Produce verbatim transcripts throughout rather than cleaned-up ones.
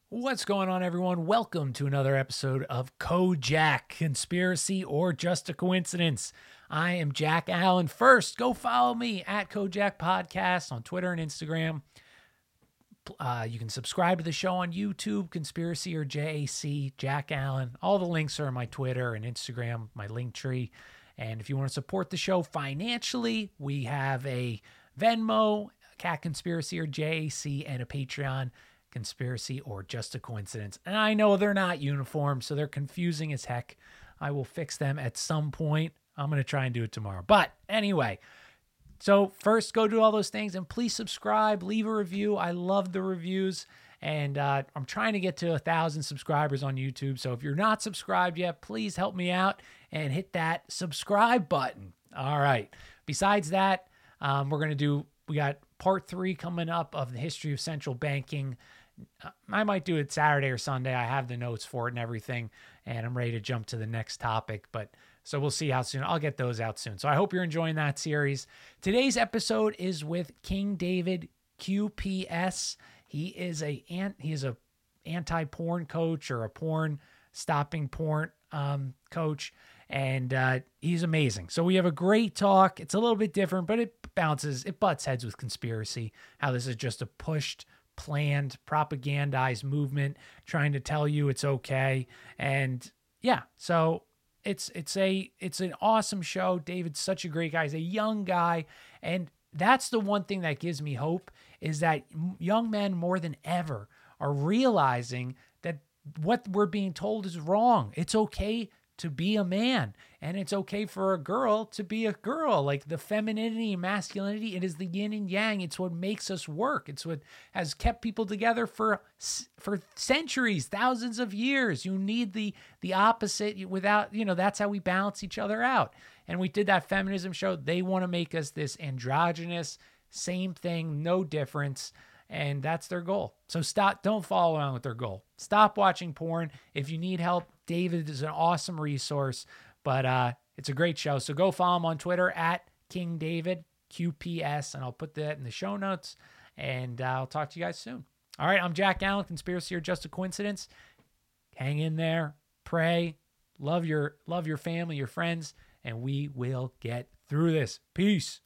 What's going on, everyone? Welcome to another episode of Kojak, Conspiracy or Just a Coincidence. I am Jack Allen. First, go follow me at Kojak Podcast on Twitter and Instagram. Uh, you can subscribe to the show on YouTube, Conspiracy or J A C, Jack Allen. All the links are on my Twitter and Instagram, my link tree. And if you want to support the show financially, we have a Venmo, Cat Conspiracy or J A C, and a Patreon, Conspiracy or Just a Coincidence. And I know they're not uniform, so they're confusing as heck. I will fix them at some point. I'm going to try and do it tomorrow. But anyway, so first go do all those things and please subscribe, leave a review. I love the reviews. And uh, I'm trying to get to a thousand subscribers on YouTube. So if you're not subscribed yet, please help me out and hit that subscribe button. All right. Besides that, um, we're going to do, we got part three coming up of the history of central banking. I might do it Saturday or Sunday. I have the notes for it and everything, and I'm ready to jump to the next topic. But so we'll see how soon. I'll get those out soon. So I hope you're enjoying that series. Today's episode is with King David Q P S. He is a he is a anti-porn coach or a porn stopping porn um, coach, and uh, he's amazing. So we have a great talk. It's a little bit different, but it bounces, it butts heads with conspiracy. How this is just a pushed, planned, propagandized movement trying to tell you it's okay. And yeah, so it's it's a it's an awesome show. David's such a great guy. He's a young guy, and that's the one thing that gives me hope is that young men more than ever are realizing that what we're being told is wrong. It's okay to be a man, and it's okay for a girl to be a girl. Like the femininity and masculinity, it is the yin and yang. It's what makes us work. It's what has kept people together for for centuries, thousands of years. You need the the opposite. Without, you know, that's how we balance each other out. And we did that feminism show. They want to make us this androgynous, same thing, no difference. And that's their goal. So stop, don't follow along with their goal. Stop watching porn. If you need help, David is an awesome resource, but uh, it's a great show. So go follow him on Twitter at King David Q P S, and I'll put that in the show notes, and uh, I'll talk to you guys soon. All right, I'm Jack Allen, Conspiracy or Just a Coincidence. Hang in there, pray, love your love your family, your friends, and we will get through this. Peace.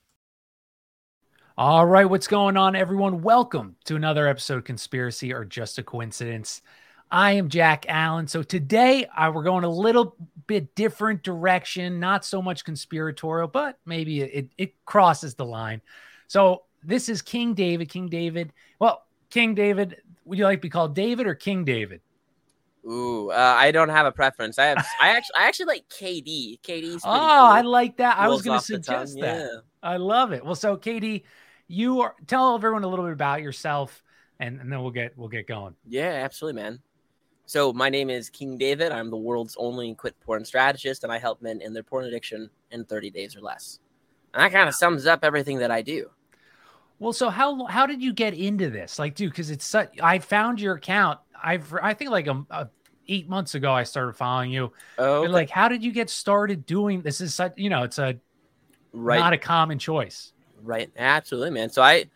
All right, what's going on, everyone? Welcome to another episode of Conspiracy or Just a Coincidence. I am Jack Allen. So today uh, we're going a little bit different direction, not so much conspiratorial, but maybe it, it crosses the line. So this is King David. King David. Well, King David, would you like to be called David or King David? Ooh, uh, I don't have a preference. I have, I actually, I actually like K D. K D's. Oh, cool. I like that. I Rolls was going to off the suggest tongue. that. Yeah. I love it. Well, so K D, you are tell everyone a little bit about yourself, and, and then we'll get we'll get going. Yeah, absolutely, man. So my name is King David. I'm the world's only quit porn strategist, and I help men in their porn addiction in thirty days or less. And that kind of sums up everything that I do. Well, so how how did you get into this? Like, dude, because it's such. I found your account. I've I think like a, a eight months ago I started following you. Oh, okay. Like, how did you get started doing this? Is such, you know, it's a right. not a common choice. Right. Absolutely, man. So I,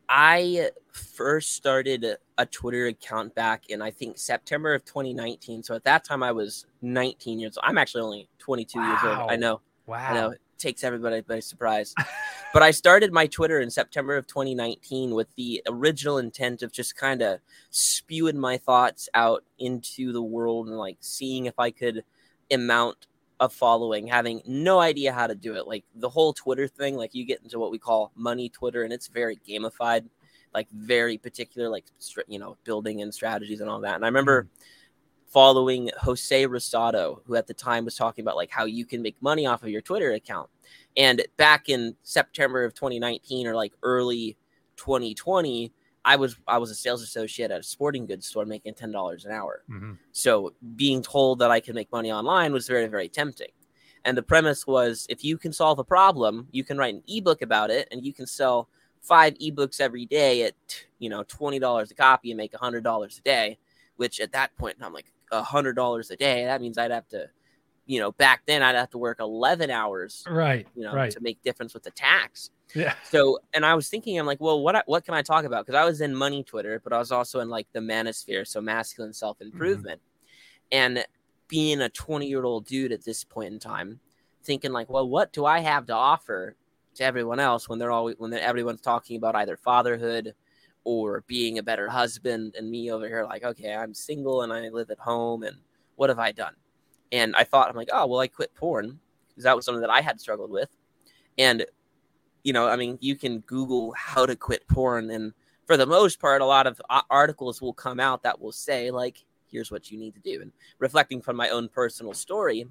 I first started a, a Twitter account back in, I think, September of twenty nineteen. So at that time I was nineteen years old. I'm actually only twenty-two wow. years old. I know. Wow. I know. It takes everybody by surprise. But I started my Twitter in September of twenty nineteen with the original intent of just kind of spewing my thoughts out into the world and like seeing if I could amount a following, having no idea how to do it. Like the whole Twitter thing, like you get into what we call money Twitter, and it's very gamified, like very particular, like, you know, building and strategies and all that. And I remember mm-hmm. following Jose Rosado, who at the time was talking about like how you can make money off of your Twitter account. And back in September of twenty nineteen or like early twenty twenty, I was I was a sales associate at a sporting goods store making ten dollars an hour. Mm-hmm. So being told that I could make money online was very, very tempting. And the premise was, if you can solve a problem, you can write an ebook about it, and you can sell five ebooks every day at, you know, twenty dollars a copy and make one hundred dollars a day, which at that point, I'm like, one hundred dollars a day. That means I'd have to you know, back then I'd have to work eleven hours, Right. you know, Right. to make difference with the tax. Yeah. So, and I was thinking, I'm like, well, what, what can I talk about? Cause I was in money Twitter, but I was also in like the manosphere. So masculine self-improvement. Mm-hmm. And being a twenty year old dude at this point in time, thinking like, well, what do I have to offer to everyone else when they're always, when they're, everyone's talking about either fatherhood or being a better husband, and me over here like, okay, I'm single and I live at home, and what have I done? And I thought, I'm like, oh, well, I quit porn, because that was something that I had struggled with. And, you know, I mean, you can Google how to quit porn, and for the most part, a lot of articles will come out that will say, like, here's what you need to do. And reflecting from my own personal story,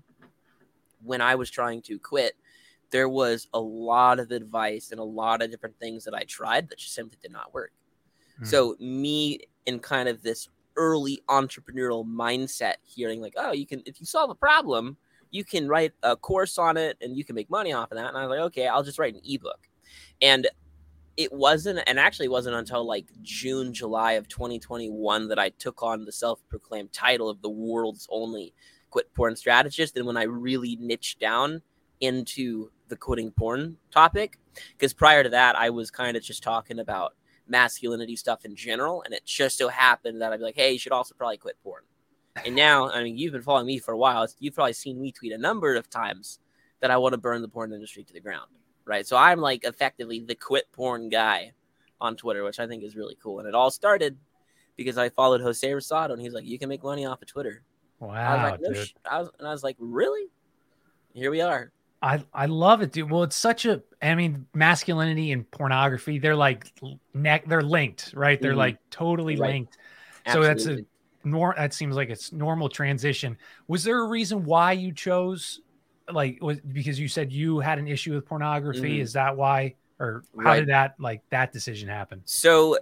when I was trying to quit, there was a lot of advice and a lot of different things that I tried that just simply did not work. Mm. So me in kind of this early entrepreneurial mindset, hearing like, oh, you can, if you solve a problem, you can write a course on it and you can make money off of that. And I was like, okay, I'll just write an ebook. And it wasn't, and actually wasn't until like June, July of twenty twenty-one that I took on the self-proclaimed title of the world's only quit porn strategist. And when I really niched down into the quitting porn topic, because prior to that, I was kind of just talking about masculinity stuff in general. And it just so happened that I'd be like, hey, you should also probably quit porn. And now, I mean, you've been following me for a while. You've probably seen me tweet a number of times that I want to burn the porn industry to the ground. Right. So I'm like effectively the quit porn guy on Twitter, which I think is really cool. And it all started because I followed Jose Rosado, and he's like, you can make money off of Twitter. Wow. I was like, no dude. sh-. I was, and I was like, really? Here we are. I, I love it, dude. Well, it's such a, I mean, masculinity and pornography, they're like neck, they're linked, right? They're mm-hmm. like totally right. linked. Absolutely. So that's a nor that seems like it's normal transition. Was there a reason why you chose, like, was because you said you had an issue with pornography? Mm-hmm. Is that why, or how right. did that, like that decision happen? So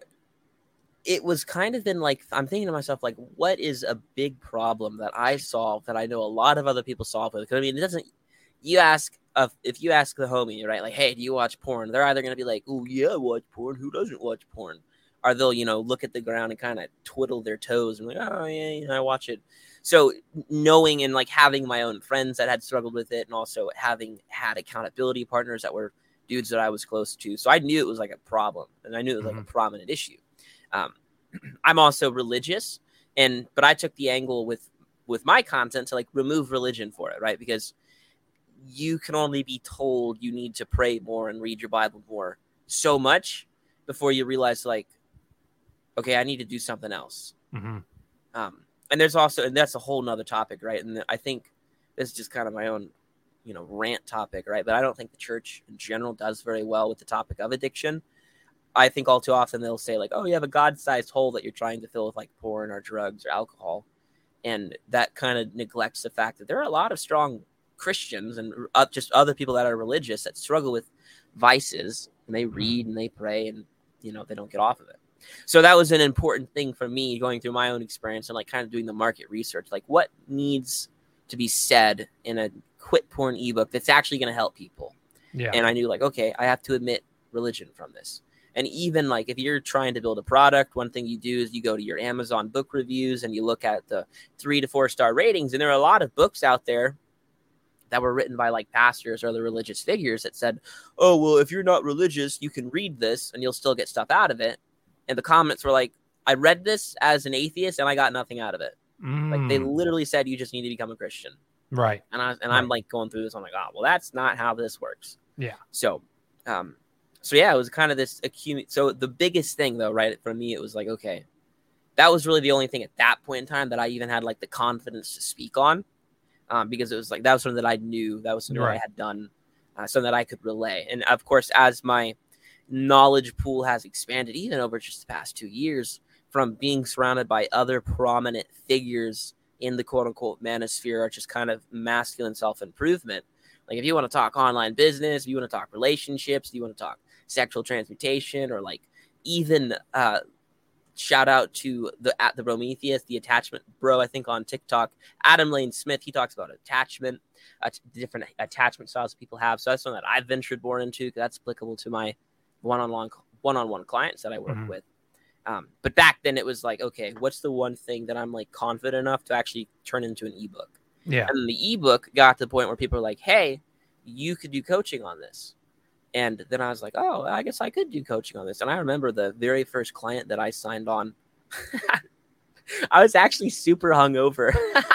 it was kind of been like, I'm thinking to myself, like, what is a big problem that I solve that I know a lot of other people solve with? Because I mean, it doesn't, you ask, uh, if you ask the homie, right, like, hey, do you watch porn? They're either going to be like, oh, yeah, I watch porn. Who doesn't watch porn? Or they'll, you know, look at the ground and kind of twiddle their toes and like, oh, yeah, you know, I watch it. So knowing and like having my own friends that had struggled with it, and also having had accountability partners that were dudes that I was close to. So I knew it was like a problem, and I knew it was like mm-hmm. a prominent issue. Um, I'm also religious, and but I took the angle with with my content to like remove religion for it, right? Because you can only be told you need to pray more and read your Bible more so much before you realize, like, okay, I need to do something else. Mm-hmm. Um, and there's also, and that's a whole nother topic, right? And I think this is just kind of my own, you know, rant topic, right? But I don't think the church in general does very well with the topic of addiction. I think all too often they'll say like, oh, you have a God-sized hole that you're trying to fill with like porn or drugs or alcohol. And that kind of neglects the fact that there are a lot of strong Christians and uh, just other people that are religious that struggle with vices, and they read and they pray, and, you know, they don't get off of it. So that was an important thing for me, going through my own experience and like kind of doing the market research, like what needs to be said in a quit porn ebook that's actually going to help people. Yeah. And I knew like, okay, I have to omit religion from this. And even like if you're trying to build a product, one thing you do is you go to your Amazon book reviews and you look at the three to four star ratings. And there are a lot of books out there that were written by like pastors or other religious figures that said, oh, well, if you're not religious, you can read this and you'll still get stuff out of it. And the comments were like, I read this as an atheist and I got nothing out of it. Mm. Like they literally said, you just need to become a Christian. Right. And I, and right. I'm like going through this. I'm like, oh, well, that's not how this works. Yeah. So, um, so yeah, it was kind of this accumulate. So the biggest thing though, right, for me, it was like, okay, that was really the only thing at that point in time that I even had like the confidence to speak on. Um, because it was like, that was something that I knew, that was something right. that I had done, uh, something that I could relay. And of course, as my knowledge pool has expanded, even over just the past two years, from being surrounded by other prominent figures in the quote unquote manosphere, or just kind of masculine self-improvement. Like if you want to talk online business, if you want to talk relationships, if you want to talk sexual transmutation, or like even, uh, shout out to the at the Prometheus, the attachment bro, I think on TikTok, Adam Lane Smith. He talks about attachment, uh, different attachment styles people have. So that's something that I've ventured more into, because that's applicable to my one-on-one one-on-one clients that I work mm-hmm. with. Um, but back then it was like, okay, what's the one thing that I'm like confident enough to actually turn into an ebook? Yeah. And the ebook got to the point where people were like, hey, you could do coaching on this. And then I was like, oh, I guess I could do coaching on this. And I remember the very first client that I signed on. I was actually super hungover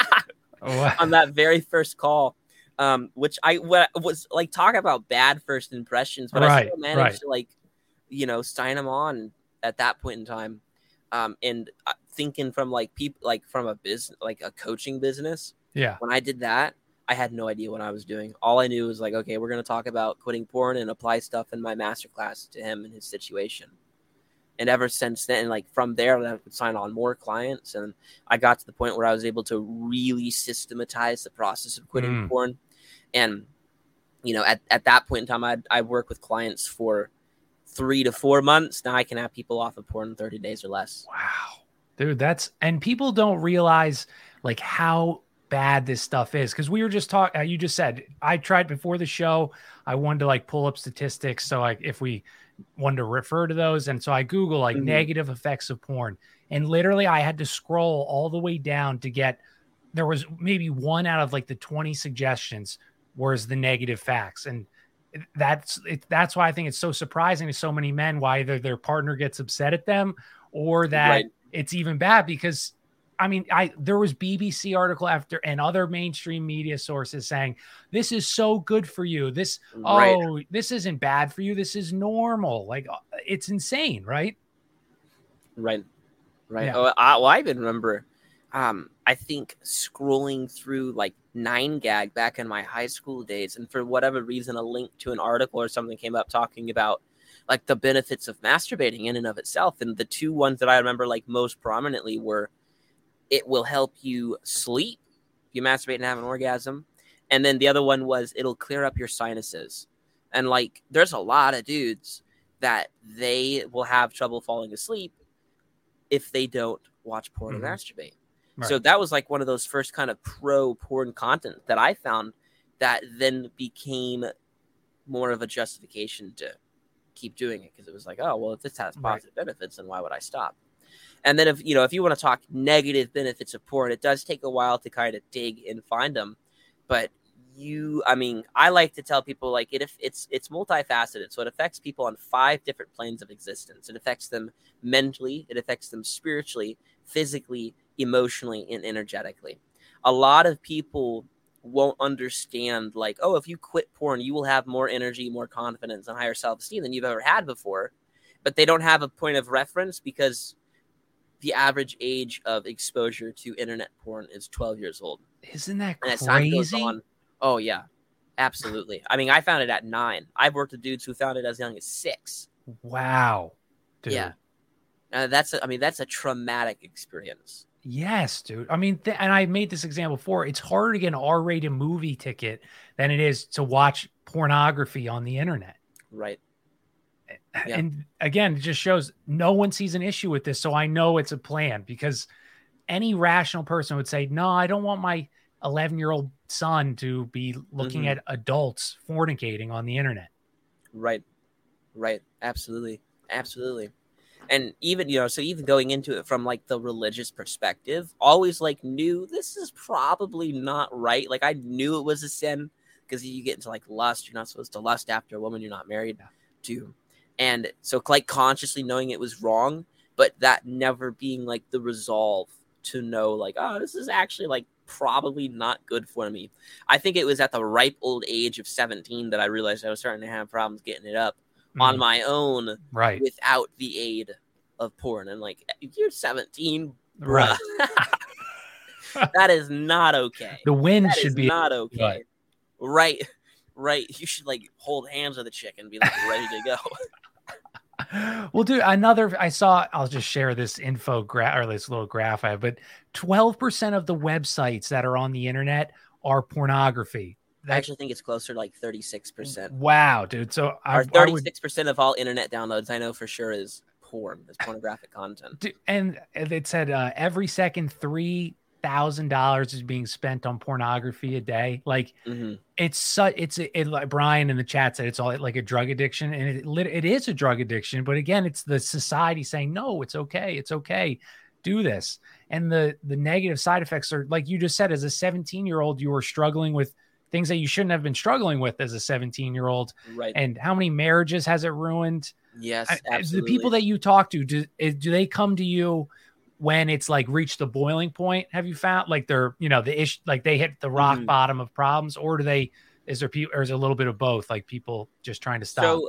on that very first call, um, which I what, was like, talk about bad first impressions, but right, I still managed right. to, like, you know, sign them on at that point in time. Um, and thinking from like people, like from a business, like a coaching business. Yeah. When I did that, I had no idea what I was doing. All I knew was like, okay, we're going to talk about quitting porn and apply stuff in my masterclass to him and his situation. And ever since then, like from there, I would sign on more clients. And I got to the point where I was able to really systematize the process of quitting mm. porn. And, you know, at, at that point in time, I'd, I'd work with clients for three to four months. Now I can have people off of porn in thirty days or less. Wow. Dude, that's, and people don't realize like how bad this stuff is. Cause we were just talking, you just said, I tried before the show, I wanted to like pull up statistics. So like if we wanted to refer to those. And so I Google like mm-hmm. negative effects of porn, and literally I had to scroll all the way down to get, there was maybe one out of like the twenty suggestions was the negative facts. And that's, it, that's why I think it's so surprising to so many men, why either their partner gets upset at them or that right. it's even bad. Because I mean, I, there was B B C article after and other mainstream media sources saying, this is so good for you. This, right. oh, this isn't bad for you. This is normal. Like, it's insane. Right. Right. Right. Yeah. Oh, I, well, I even remember, um, I think scrolling through like nine gag back in my high school days. And for whatever reason, a link to an article or something came up talking about like the benefits of masturbating in and of itself. And the two ones that I remember like most prominently were, it will help you sleep if you masturbate and have an orgasm. And then the other one was it'll clear up your sinuses. And like, there's a lot of dudes that they will have trouble falling asleep if they don't watch porn mm-hmm. and masturbate. Right. So that was like one of those first kind of pro porn content that I found that then became more of a justification to keep doing it. Cause it was like, oh, well, if this has positive right. benefits, then why would I stop? And then if, you know, if you want to talk negative benefits of porn, it does take a while to kind of dig and find them. But you, I mean, I like to tell people like it, if it's, it's multifaceted. So it affects people on five different planes of existence. It affects them mentally. It affects them spiritually, physically, emotionally, and energetically. A lot of people won't understand like, oh, if you quit porn, you will have more energy, more confidence, and higher self-esteem than you've ever had before. But they don't have a point of reference because the average age of exposure to internet porn is twelve years old. Isn't that crazy? On, oh, yeah, absolutely. I mean, I found it at nine. I've worked with dudes who found it as young as six. Wow. Dude. Yeah. Uh, that's, a, I mean, that's a traumatic experience. Yes, dude. I mean, th- and I made this example before. It's harder to get an R-rated movie ticket than it is to watch pornography on the internet. Right. Yeah. And again, it just shows no one sees an issue with this. So I know it's a plan, because any rational person would say, no, I don't want my eleven year old son to be looking mm-hmm. at adults fornicating on the internet. Right. Right. Absolutely. Absolutely. And even, you know, so even going into it from like the religious perspective, always like knew this is probably not right. Like I knew it was a sin, because you get into like lust. You're not supposed to lust after a woman you're not married to. And so like consciously knowing it was wrong, but that never being like the resolve to know like, oh, this is actually like probably not good for me. I think it was at the ripe old age of seventeen that I realized I was starting to have problems getting it up mm. on my own, right, without the aid of porn. And like, you're seventeen, right? That is not okay. The wind that should be not okay. Right. right. Right. You should like hold hands with a chick and be like ready to go. Well, dude, another, I saw, I'll just share this info graph or this little graph I have, but twelve percent of the websites that are on the internet are pornography. I actually think it's closer to like thirty-six percent. Wow, dude. So I, or thirty-six percent I would, of all internet downloads, I know for sure, is porn, is pornographic content. Dude, and it said uh, every second, three thousand dollars is being spent on pornography a day. Like mm-hmm. it's such, it's a, it, like Brian in the chat said, it's all like a drug addiction, and it, it is a drug addiction. But again, it's the society saying, no, it's okay. It's okay. Do this. and the the negative side effects are, like you just said, as a seventeen year old, you were struggling with things that you shouldn't have been struggling with as a seventeen year old. Right. And how many marriages has it ruined? Yes, I, absolutely. the people that you talk to, do, do they come to you when it's like reached the boiling point? Have you found like they're, you know, the issue, like they hit the rock mm-hmm. bottom of problems, or do they, is there people, or is it a little bit of both? Like people just trying to stop? So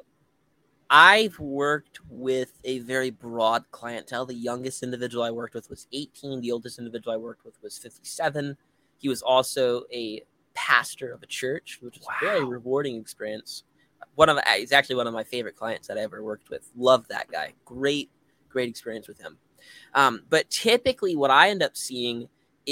I've worked with a very broad clientele. The youngest individual I worked with was eighteen. The oldest individual I worked with was fifty-seven. He was also a pastor of a church, which was wow. a very rewarding experience. One of he's actually one of my favorite clients that I ever worked with. Loved that guy. Great, great experience with him. Um, but typically what I end up seeing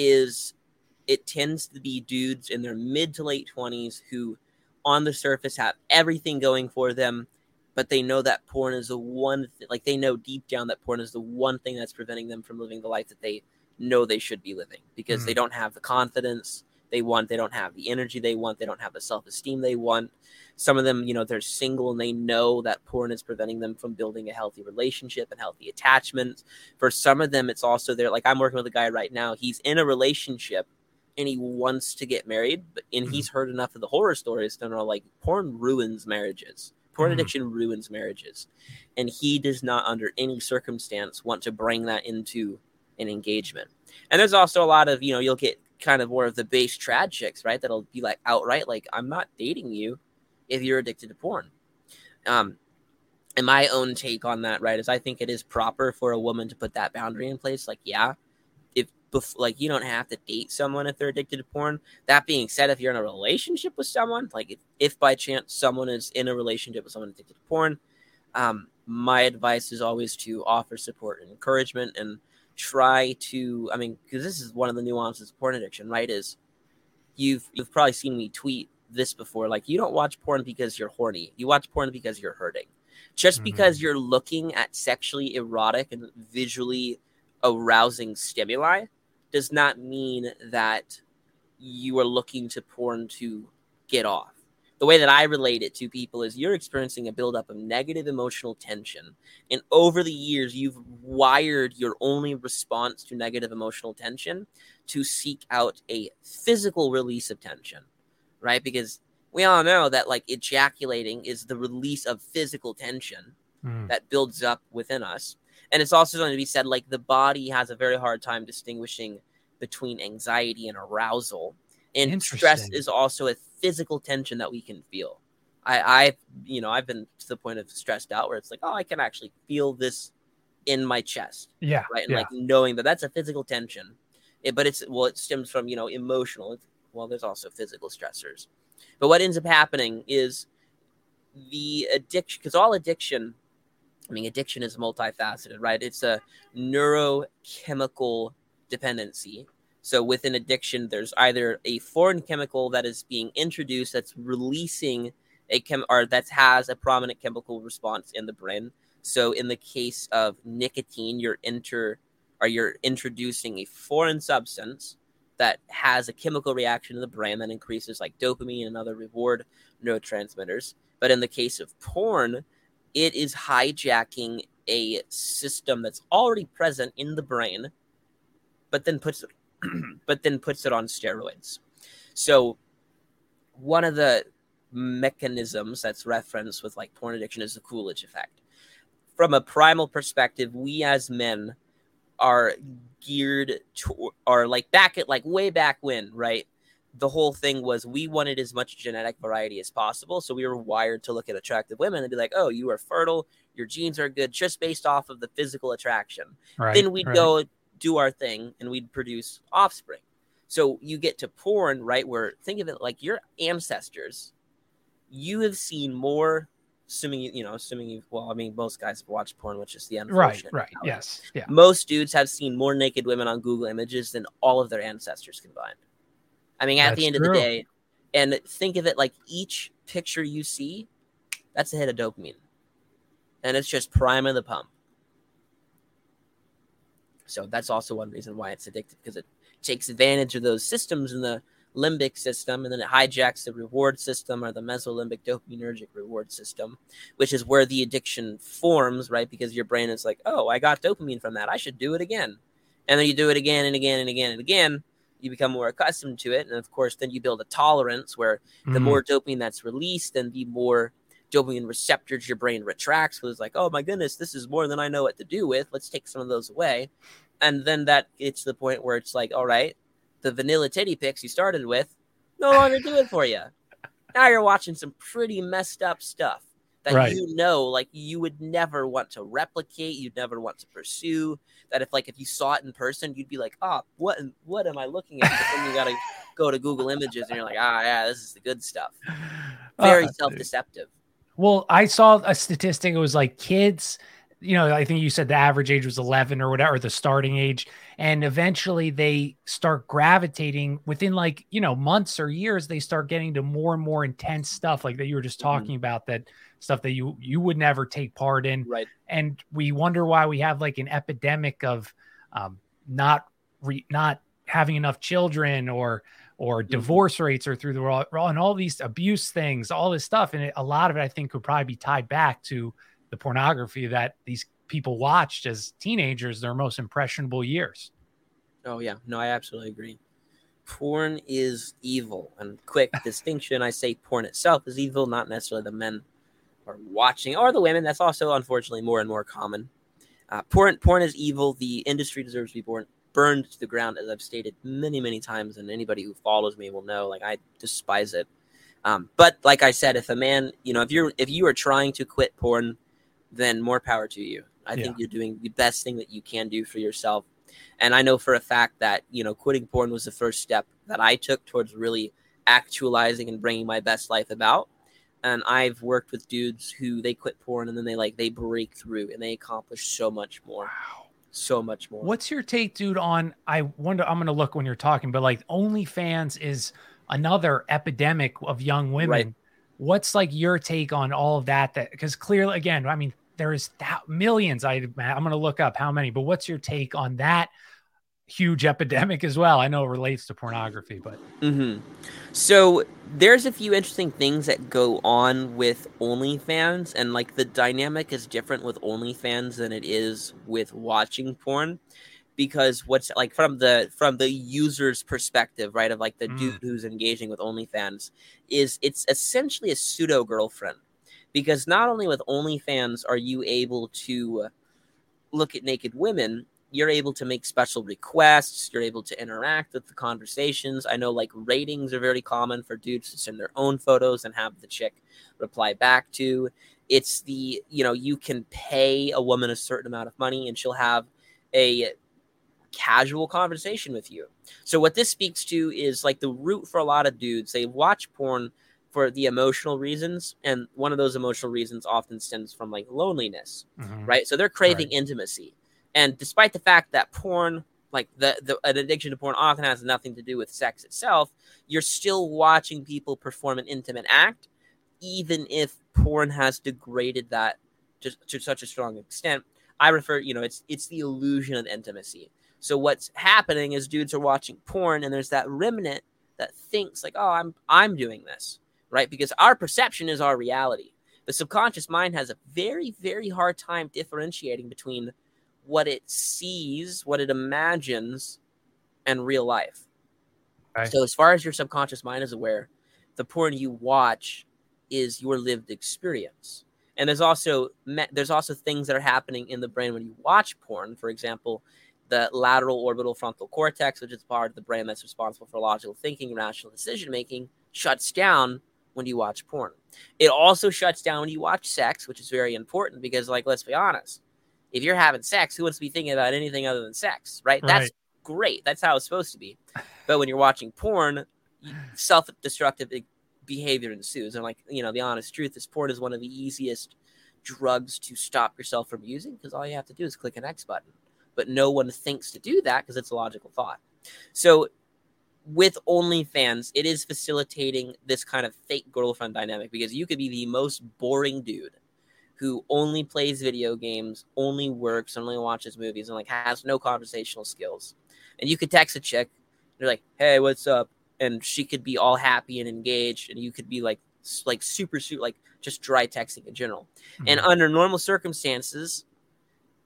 is it tends to be dudes in their mid to late twenties who on the surface have everything going for them, but they know that porn is the one, th- like they know deep down that porn is the one thing that's preventing them from living the life that they know they should be living, because mm. they don't have the confidence they want. They don't have the energy they want. They don't have the self-esteem they want. Some of them, you know, they're single and they know that porn is preventing them from building a healthy relationship and healthy attachment. For some of them, it's also there. Like I'm working with a guy right now. He's in a relationship and he wants to get married, but and he's heard enough of the horror stories to know like porn ruins marriages. Porn mm-hmm. addiction ruins marriages. And he does not under any circumstance want to bring that into an engagement. And there's also a lot of, you know, you'll get kind of more of the base trad chicks, right? That'll be like outright, like, I'm not dating you if you're addicted to porn. Um, and my own take on that, right, is I think it is proper for a woman to put that boundary in place. Like, yeah, if like you don't have to date someone if they're addicted to porn. That being said, if you're in a relationship with someone, like if, if by chance someone is in a relationship with someone addicted to porn, um, my advice is always to offer support and encouragement and try to, I mean, because this is one of the nuances of porn addiction, right, is you've you've probably seen me tweet this before. Like, you don't watch porn because you're horny. You watch porn because you're hurting. Just mm-hmm. because you're looking at sexually erotic and visually arousing stimuli does not mean that you are looking to porn to get off. The way that I relate it to people is you're experiencing a buildup of negative emotional tension. And over the years, you've wired your only response to negative emotional tension to seek out a physical release of tension, right? Because we all know that like ejaculating is the release of physical tension mm. that builds up within us. And it's also going to be said, like, the body has a very hard time distinguishing between anxiety and arousal. And stress is also a physical tension that we can feel. I, I, you know, I've been to the point of stressed out where it's like, oh, I can actually feel this in my chest. Yeah. Right. And yeah. like knowing that that's a physical tension. It, but it's, well, it stems from, you know, emotional. Well, there's also physical stressors. But what ends up happening is the addiction, because all addiction, I mean, addiction is multifaceted, right? It's a neurochemical dependency. So within addiction, there's either a foreign chemical that is being introduced that's releasing a chem or that has a prominent chemical response in the brain. So in the case of nicotine, you're enter or you're introducing a foreign substance that has a chemical reaction in the brain that increases like dopamine and other reward neurotransmitters. But in the case of porn, it is hijacking a system that's already present in the brain, but then puts it, but then puts it on steroids. So one of the mechanisms that's referenced with like porn addiction is the Coolidge effect. From a primal perspective, we as men are geared to, or like back at like way back when, right? The whole thing was we wanted as much genetic variety as possible. So we were wired to look at attractive women and be like, oh, you are fertile. Your genes are good just based off of the physical attraction. Right, then we'd right. go do our thing and we'd produce offspring. So you get to porn, right? Where think of it like your ancestors, you have seen more, assuming, you, you know, assuming you, well, I mean, most guys have watched porn, which is the unfortunate. Right, right. Reality. Yes. Yeah. Most dudes have seen more naked women on Google Images than all of their ancestors combined. I mean, at that's the end true. of the day, and think of it like each picture you see, that's a hit of dopamine. And it's just prime of the pump. So that's also one reason why it's addictive, because it takes advantage of those systems in the limbic system, and then it hijacks the reward system or the mesolimbic dopaminergic reward system, which is where the addiction forms, right? Because your brain is like, oh, I got dopamine from that. I should do it again. And then you do it again and again and again and again. You become more accustomed to it. And of course, then you build a tolerance where the Mm. more dopamine that's released, then the more dopamine receptors your brain retracts. So it's like, oh my goodness, this is more than I know what to do with. Let's take some of those away. And then that gets to the point where it's like, all right, the vanilla titty pics you started with no longer do it for you. Now you're watching some pretty messed up stuff that Right. you know, like you would never want to replicate, you'd never want to pursue. That if like if you saw it in person, you'd be like, oh, what what am I looking at? But then you gotta go to Google Images and you're like, ah, yeah, this is the good stuff. Very Uh, self-deceptive. Well, I saw a statistic. It was like kids, you know, I think you said the average age was eleven or whatever, the starting age. And eventually they start gravitating within like, you know, months or years, they start getting to more and more intense stuff like that you were just talking Mm-hmm. about, that stuff that you, you would never take part in. Right. And we wonder why we have like an epidemic of um, not, re, not having enough children, or, or divorce mm-hmm. rates are through the world, and all these abuse things, all this stuff. And it, a lot of it, I think, could probably be tied back to the pornography that these people watched as teenagers, their most impressionable years. Oh yeah, no, I absolutely agree. Porn is evil, and quick distinction, I say porn itself is evil, not necessarily the men are watching or the women. That's also unfortunately more and more common. Uh, porn, porn is evil. The industry deserves to be born, burned to the ground, as I've stated many, many times, and anybody who follows me will know, like, I despise it. Um, but like I said, if a man, you know, if you're, if you are trying to quit porn, then more power to you. I yeah. think you're doing the best thing that you can do for yourself. And I know for a fact that, you know, quitting porn was the first step that I took towards really actualizing and bringing my best life about. And I've worked with dudes who they quit porn and then they like, they break through and they accomplish so much more. Wow. So much more. What's your take, dude, on, I wonder, I'm going to look when you're talking, but like OnlyFans is another epidemic of young women. Right. What's like your take on all of that? That, because clearly, again, I mean, there is th- millions. I, I'm going to look up how many, but what's your take on that huge epidemic as well? I know it relates to pornography, but. Mm-hmm. So there's a few interesting things that go on with OnlyFans, and like the dynamic is different with OnlyFans than it is with watching porn, because what's like from the from the user's perspective, right, of like the mm. dude who's engaging with OnlyFans, is it's essentially a pseudo girlfriend, because not only with OnlyFans are you able to look at naked women, you're able to make special requests. You're able to interact with the conversations. I know like ratings are very common for dudes to send their own photos and have the chick reply back to. It's the, you know, you can pay a woman a certain amount of money and she'll have a casual conversation with you. So what this speaks to is like the root for a lot of dudes. They watch porn for the emotional reasons. And one of those emotional reasons often stems from like loneliness, mm-hmm. right? So they're craving right. intimacy. And despite the fact that porn, like the, the an addiction to porn often has nothing to do with sex itself, you're still watching people perform an intimate act, even if porn has degraded that to, to such a strong extent. I refer, you know, it's it's the illusion of intimacy. So what's happening is dudes are watching porn and there's that remnant that thinks like, oh, I'm I'm doing this, right? Because our perception is our reality. The subconscious mind has a very, very hard time differentiating between what it sees, what it imagines, and real life. Okay. So as far as your subconscious mind is aware, the porn you watch is your lived experience. And there's also there's also things that are happening in the brain when you watch porn. For example, the lateral orbital frontal cortex, which is part of the brain that's responsible for logical thinking and rational decision-making, shuts down when you watch porn. It also shuts down when you watch sex, which is very important because, like, let's be honest, if you're having sex, who wants to be thinking about anything other than sex, right? right? That's great. That's how it's supposed to be. But when you're watching porn, self-destructive behavior ensues. And like, you know, the honest truth is porn is one of the easiest drugs to stop yourself from using because all you have to do is click an X button. But no one thinks to do that because it's a logical thought. So with OnlyFans, it is facilitating this kind of fake girlfriend dynamic because you could be the most boring dude who only plays video games, only works, only watches movies, and like has no conversational skills. And you could text a chick, you're like, "Hey, what's up?" And she could be all happy and engaged, and you could be like, like super, super, like just dry texting in general. Mm-hmm. And under normal circumstances,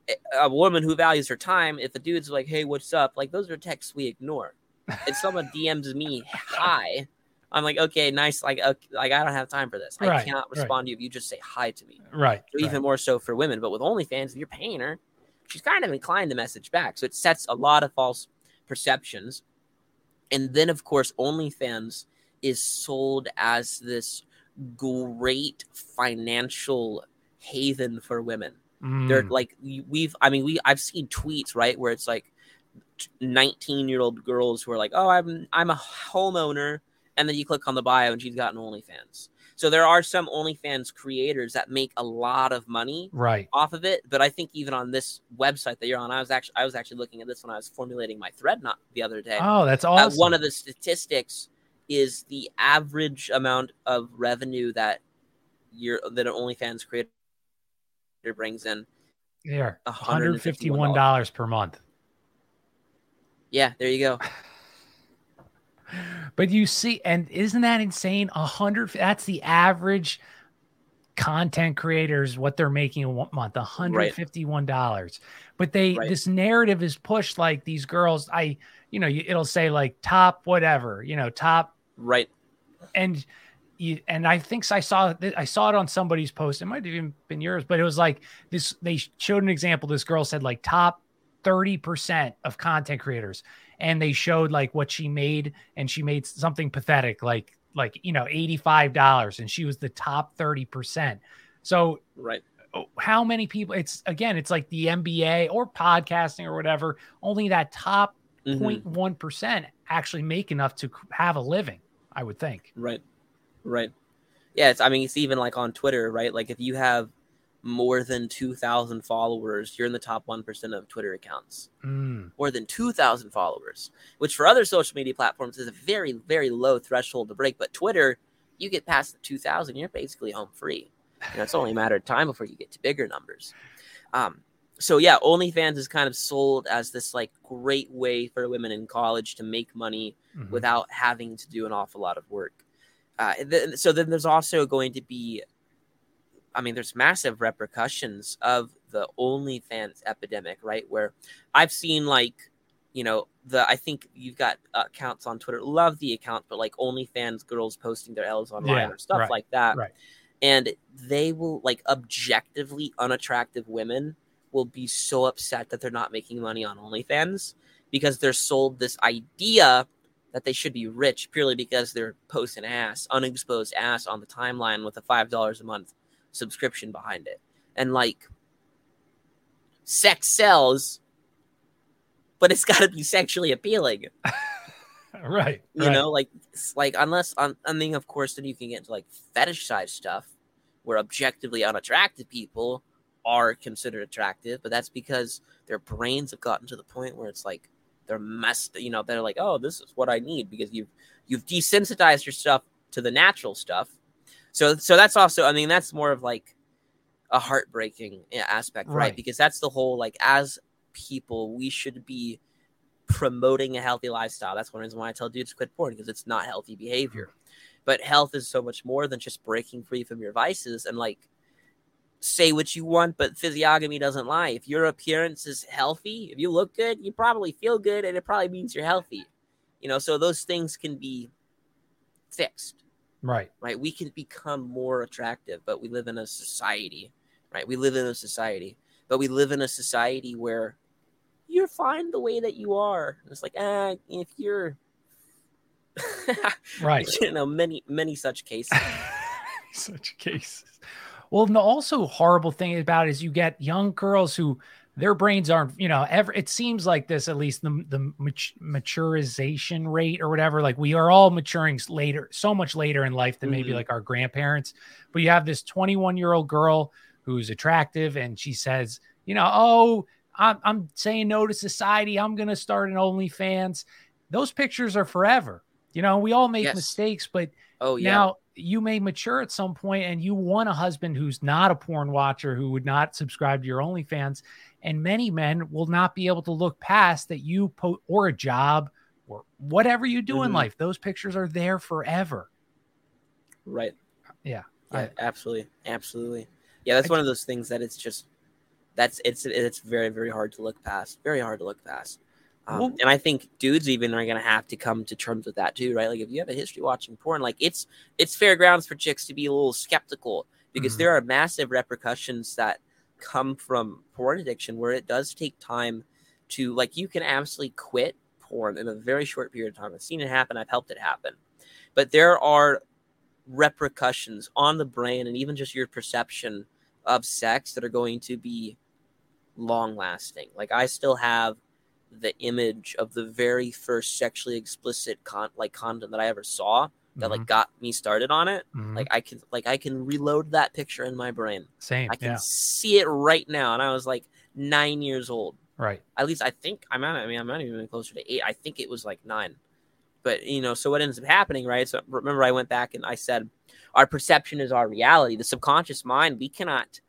a woman who values her time, if the dude's like, hey, what's up? Like, those are texts we ignore. If someone D Ms me, hi, I'm like, okay, nice. Like, okay, like I don't have time for this. I Right, cannot respond right. to you if you just say hi to me. Right. So even right. more so for women. But with OnlyFans, if you're paying her, she's kind of inclined to message back. So it sets a lot of false perceptions. And then, of course, OnlyFans is sold as this great financial haven for women. Mm. They're like, we've, I mean, we, I've seen tweets, right, where it's like nineteen year old girls who are like, oh, I'm, I'm a homeowner. And then you click on the bio and she's got an OnlyFans. So there are some OnlyFans creators that make a lot of money right. off of it. But I think even on this website that you're on, I was actually, I was actually looking at this when I was formulating my thread not the other day. Oh, that's awesome. Uh, one of the statistics is the average amount of revenue that you're, that an OnlyFans creator brings in. Yeah, one hundred fifty-one dollars per month. Yeah, there you go. But you see, and isn't that insane? A hundred, that's the average content creators, what they're making a month, one hundred fifty-one dollars. Right. But they, right. this narrative is pushed like these girls, I, you know, you, it'll say like top, whatever, you know, top. Right. And you, and I think I saw, I saw it on somebody's post. It might've even been yours, but it was like this, they showed an example. This girl said like top thirty percent of content creators. And they showed like what she made, and she made something pathetic, like, like, you know, eighty-five dollars, and she was the top thirty percent. So right. how many people, it's again, it's like the N B A or podcasting or whatever, only that top mm-hmm. zero point one percent actually make enough to have a living, I would think. Right. Right. Yeah. It's, I mean, it's even like on Twitter, right? Like if you have more than two thousand followers, you're in the top one percent of Twitter accounts. Mm. More than two thousand followers, which for other social media platforms is a very, very low threshold to break. But Twitter, you get past the two thousand, you're basically home free. You know, it's only a matter of time before you get to bigger numbers. Um, so yeah, OnlyFans is kind of sold as this like great way for women in college to make money mm-hmm. without having to do an awful lot of work. Uh, th- so then there's also going to be, I mean, there's massive repercussions of the OnlyFans epidemic, right? Where I've seen like, you know, the, I think you've got accounts on Twitter, love the account, but like OnlyFans girls posting their L's online yeah, or stuff right, like that. Right. And they will like objectively unattractive women will be so upset that they're not making money on OnlyFans because they're sold this idea that they should be rich purely because they're posting ass, unexposed ass on the timeline with a five dollars a month subscription behind it. And like sex sells, but it's got to be sexually appealing. Right. You right. know, like, like unless, um, I mean, of course, then you can get into like fetish size stuff where objectively unattractive people are considered attractive, but that's because their brains have gotten to the point where it's like they're messed, you know, they're like, oh, this is what I need because you've, you've desensitized yourself to the natural stuff. So, so that's also, I mean, that's more of like a heartbreaking aspect, right? right? Because that's the whole, like, as people, we should be promoting a healthy lifestyle. That's one reason why I tell dudes to quit porn, because it's not healthy behavior. But health is so much more than just breaking free from your vices and like say what you want, but physiognomy doesn't lie. If your appearance is healthy, if you look good, you probably feel good, and it probably means you're healthy. You know, so those things can be fixed. Right. Right. We can become more attractive, but we live in a society, right? We live in a society, but we live in a society where you're fine the way that you are. And it's like, ah, if you're right. You know, many, many such cases. Such cases. Well, the also horrible thing about it is you get young girls who their brains aren't, you know, ever. It seems like this, at least the, the maturization rate or whatever. Like we are all maturing later, so much later in life than maybe mm-hmm. like our grandparents. But you have this twenty-one year old girl who's attractive and she says, you know, oh, I'm, I'm saying no to society. I'm going to start an OnlyFans. Those pictures are forever. You know, we all make yes. mistakes, but oh, yeah. now you may mature at some point and you want a husband who's not a porn watcher, who would not subscribe to your OnlyFans. And many men will not be able to look past that you po- or a job or whatever you do mm-hmm. in life. Those pictures are there forever. Right. Yeah. Yeah, I, absolutely. Absolutely. Yeah. That's I, one of those things that it's just that's it's it's very very hard to look past. Very hard to look past. Um, Well- and I think dudes even are gonna have to come to terms with that too, right? Like if you have a history watching porn, like it's it's fair grounds for chicks to be a little skeptical because Mhm. there are massive repercussions that come from porn addiction where it does take time to, like, you can absolutely quit porn in a very short period of time. I've seen it happen. I've helped it happen. But there are repercussions on the brain and even just your perception of sex that are going to be long lasting. Like I still have the image of the very first sexually explicit con- like content that I ever saw that like Mhm. got me started on it. Mhm. Like I can like I can reload that picture in my brain. Same. I can Yeah. see it right now, and I was like nine years old. Right. At least I think I'm not. I mean, I'm not even closer to eight. I think it was like nine. But you know, so what ends up happening, right? So remember, I went back and I said, our perception is our reality. The subconscious mind, we cannot,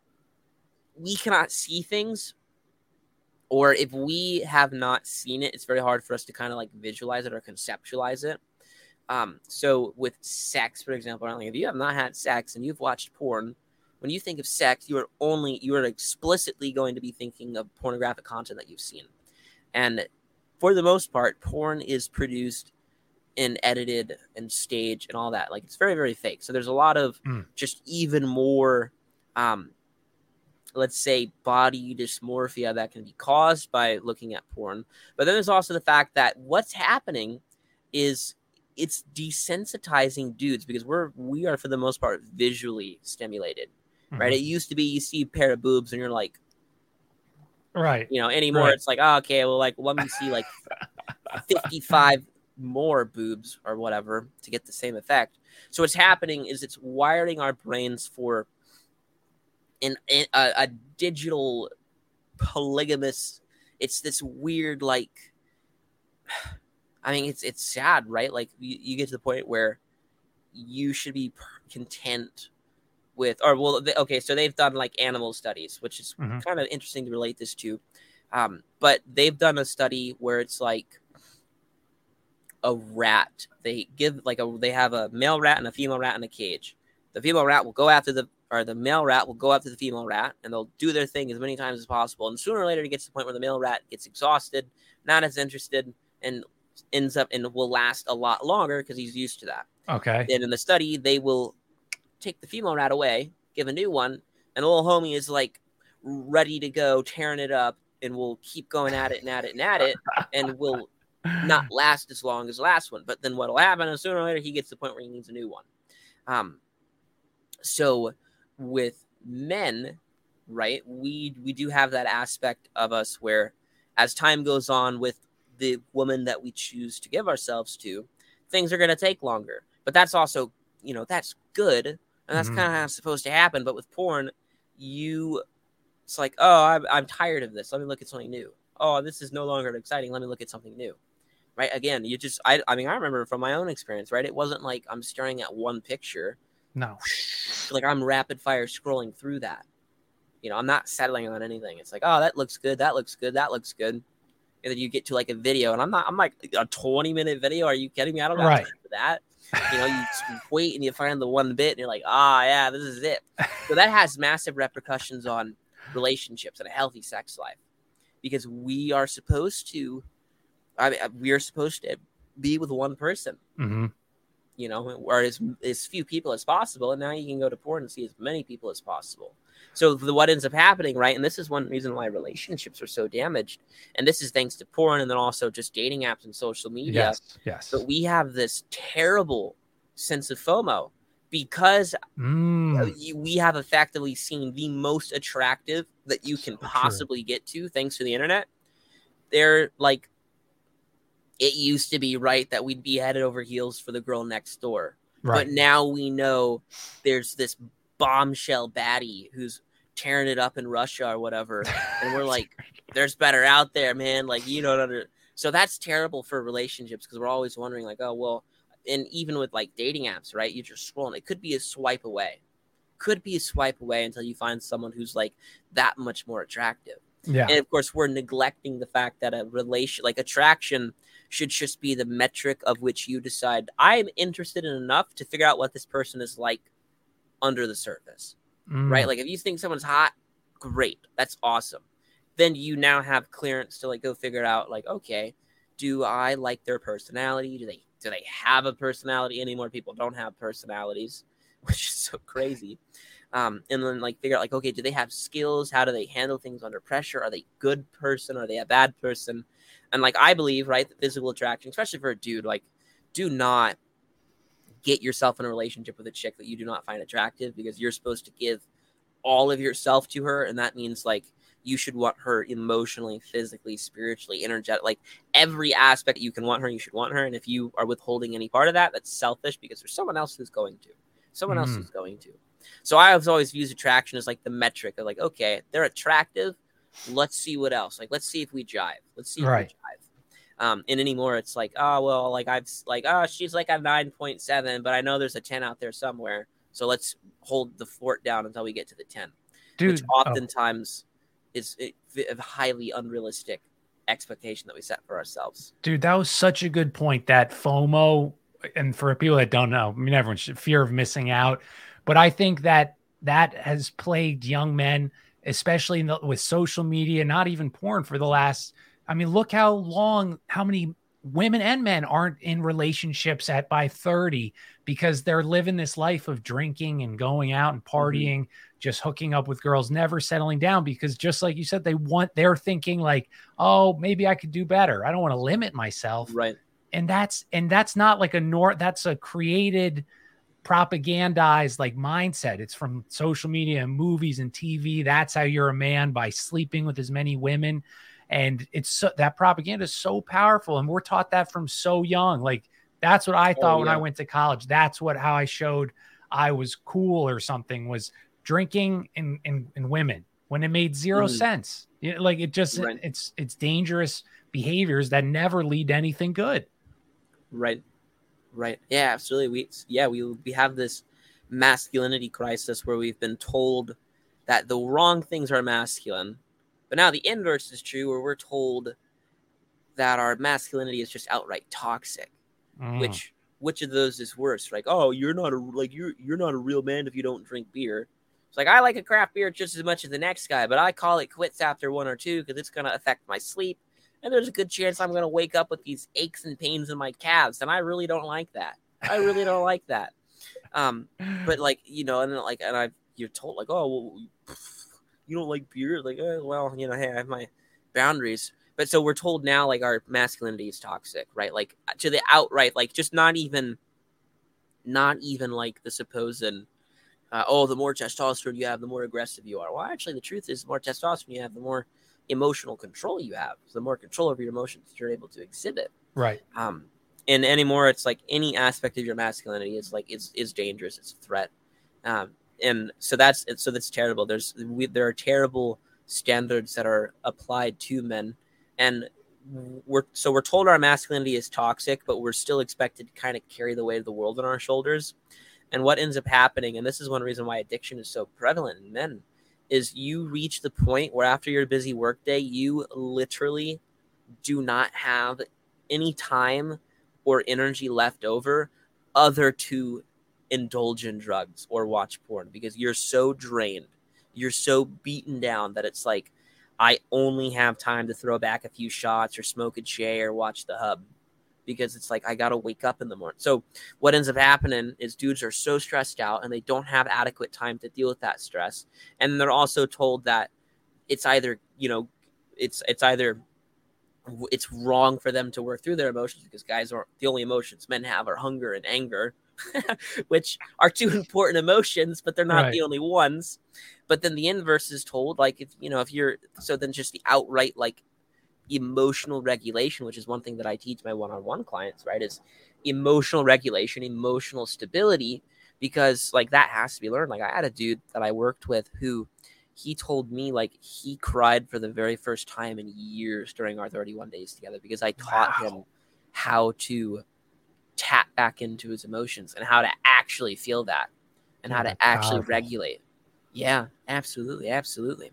we cannot see things, or if we have not seen it, it's very hard for us to kind of like visualize it or conceptualize it. Um, so with sex, for example, like if you have not had sex and you've watched porn, when you think of sex, you are only you are explicitly going to be thinking of pornographic content that you've seen. And for the most part, porn is produced and edited and staged and all that. Like it's very, very fake. So there's a lot of Mm. just even more, um, let's say, body dysmorphia that can be caused by looking at porn. But then there's also the fact that what's happening is it's desensitizing dudes because we're we are for the most part visually stimulated, Mhm. right? It used to be you see a pair of boobs and you're like, Right. you know, anymore Right. it's like, oh, okay, well, like let me see like fifty-five more boobs or whatever to get the same effect. So what's happening is it's wiring our brains for in, in a, a digital polygamous. It's this weird like. I mean, it's it's sad, right? Like you, you get to the point where you should be content with, or well, they, okay, so they've done like animal studies, which is Mhm. kind of interesting to relate this to. Um, but they've done a study where it's like a rat. They give like a they have a male rat and a female rat in a cage. The female rat will go after the or the male rat will go after the female rat, and they'll do their thing as many times as possible. And sooner or later, it gets to the point where the male rat gets exhausted, not as interested, and ends up and will last a lot longer because he's used to that. Okay. And in the study, they will take the female rat away, give a new one, and the little homie is like ready to go, tearing it up, and will keep going at it and at it and at it, and will not last as long as the last one. But then what will happen is sooner or later he gets to the point where he needs a new one. Um, so with men, right, we we do have that aspect of us where as time goes on with the woman that we choose to give ourselves to, things are going to take longer. But that's also, you know, that's good. And that's Mhm. kind of how it's supposed to happen. But with porn, you, it's like, oh, I'm, I'm tired of this. Let me look at something new. Oh, this is no longer exciting. Let me look at something new. Right? Again, you just, I, I mean, I remember from my own experience, right? It wasn't like I'm staring at one picture. No. Like I'm rapid fire scrolling through that. You know, I'm not settling on anything. It's like, oh, that looks good. That looks good. That looks good. And then you get to like a video, and I'm not, I'm like a twenty minute video. Are you kidding me? I don't got Right. time for that. You know, you wait and you find the one bit, and you're like, ah, oh, yeah, this is it. So that has massive repercussions on relationships and a healthy sex life because we are supposed to, I mean, we are supposed to be with one person, Mm-hmm. you know, or as, as few people as possible. And now you can go to porn and see as many people as possible. So the, what ends up happening, right? And this is one reason why relationships are so damaged. And this is thanks to porn and then also just dating apps and social media. Yes. Yes. But we have this terrible sense of FOMO because Mm. we have effectively seen the most attractive that you can So true. possibly get to thanks to the internet. They're like, it used to be right that we'd be headed over heels for the girl next door. Right. But now we know there's this bombshell baddie who's tearing it up in Russia or whatever. And we're like, there's better out there, man. Like, you don't under. So that's terrible for relationships because we're always wondering, like, oh, well, and even with like dating apps, right? You're just scrolling. It could be a swipe away. Could be a swipe away until you find someone who's like that much more attractive. Yeah. And of course, we're neglecting the fact that a relation, like attraction, should just be the metric of which you decide I'm interested in enough to figure out what this person is like under the surface, Mm. right? Like if you think someone's hot, Great. That's awesome. Then you now have clearance to like go figure out like, okay, do I like their personality? Do they do they have a personality? Any more people don't have personalities, which is so crazy. Um, and then like figure out like, okay, do they have skills? How do they handle things under pressure? Are they a good person? Are they a bad person? And like I believe, right, the physical attraction, especially for a dude, like do not get yourself in a relationship with a chick that you do not find attractive, because you're supposed to give all of yourself to her, and that means like you should want her emotionally, physically, spiritually, energetic, like every aspect you can want her, you should want her. And if you are withholding any part of that, that's selfish, because there's someone else who's going to. Someone mm. else who's going to. So I have always used attraction as like the metric of like, okay, they're attractive. Let's see what else. Like, let's see if we jive. Let's see if right. we jive. Um, and anymore, it's like, oh, well, like I've like, oh, she's like a nine point seven, but I know there's a ten out there somewhere. So let's hold the fort down until we get to the ten. Dude, which oftentimes oh. is a highly unrealistic expectation that we set for ourselves. Dude, that was such a good point, that FOMO. And for people that don't know, I mean, everyone should fear of missing out. But I think that that has plagued young men, especially in the, with social media, not even porn, for the last, I mean, look how long, how many women and men aren't in relationships at by thirty, because they're living this life of drinking and going out and partying, mm-hmm. just hooking up with girls, never settling down, because just like you said, they want, they're thinking like, oh, maybe I could do better. I don't want to limit myself. Right. And that's, and that's not like a nor that's a created, propagandized like mindset. It's from social media and movies and T V. That's how you're a man, by sleeping with as many women. And it's so, that propaganda is so powerful. And we're taught that from so young. Like, that's what I thought oh, when yeah. I went to college. That's what, how I showed I was cool or something, was drinking and, and, and women, when it made zero mm. sense. You know, like it just, right. it's, it's dangerous behaviors that never lead to anything good. Right. Right. Yeah, absolutely. We, yeah, we, we have this masculinity crisis where we've been told that the wrong things are masculine. But now the inverse is true, where we're told that our masculinity is just outright toxic. Mm. Which which of those is worse? Like, oh, you're not a like you're you're not a real man if you don't drink beer. It's like, I like a craft beer just as much as the next guy, but I call it quits after one or two because it's gonna affect my sleep, and there's a good chance I'm gonna wake up with these aches and pains in my calves, and I really don't like that. I really don't like that. Um, but like, you know, and then like, and I you're told like, oh, well, you don't like beer? Like, oh, well, you know, hey, I have my boundaries. But so we're told now, like, our masculinity is toxic, right? Like, to the outright, like, just not even, not even like the supposed, uh, oh, the more testosterone you have, the more aggressive you are. Well, actually, the truth is, the more testosterone you have, the more emotional control you have. So the more control over your emotions you're able to exhibit. Right. Um, and anymore, it's like any aspect of your masculinity is like, it's, it's dangerous. It's a threat. Um, And so that's so that's terrible. There's we, there are terrible standards that are applied to men, and we're so we're told our masculinity is toxic, but we're still expected to kind of carry the weight of the world on our shoulders. And what ends up happening, and this is one reason why addiction is so prevalent in men, is you reach the point where after your busy workday, you literally do not have any time or energy left over other to indulge in drugs or watch porn, because you're so drained, you're so beaten down that it's like, I only have time to throw back a few shots or smoke a J or watch the Hub, because it's like, I got to wake up in the morning. So what ends up happening is dudes are so stressed out and they don't have adequate time to deal with that stress. And they're also told that it's either, you know, it's, it's either it's wrong for them to work through their emotions, because guys aren't the only emotions men have are hunger and anger, which are two important emotions, but they're not right. the only ones. But then the inverse is told, like, if you know, if you're so then just the outright like emotional regulation, which is one thing that I teach my one-on-one clients, right, is emotional regulation, emotional stability, because like that has to be learned. Like, I had a dude that I worked with who he told me like he cried for the very first time in years during our thirty-one days together, because I taught wow. him how to tap back into his emotions and how to actually feel that and yeah, how to actually powerful. regulate. Yeah, absolutely. Absolutely.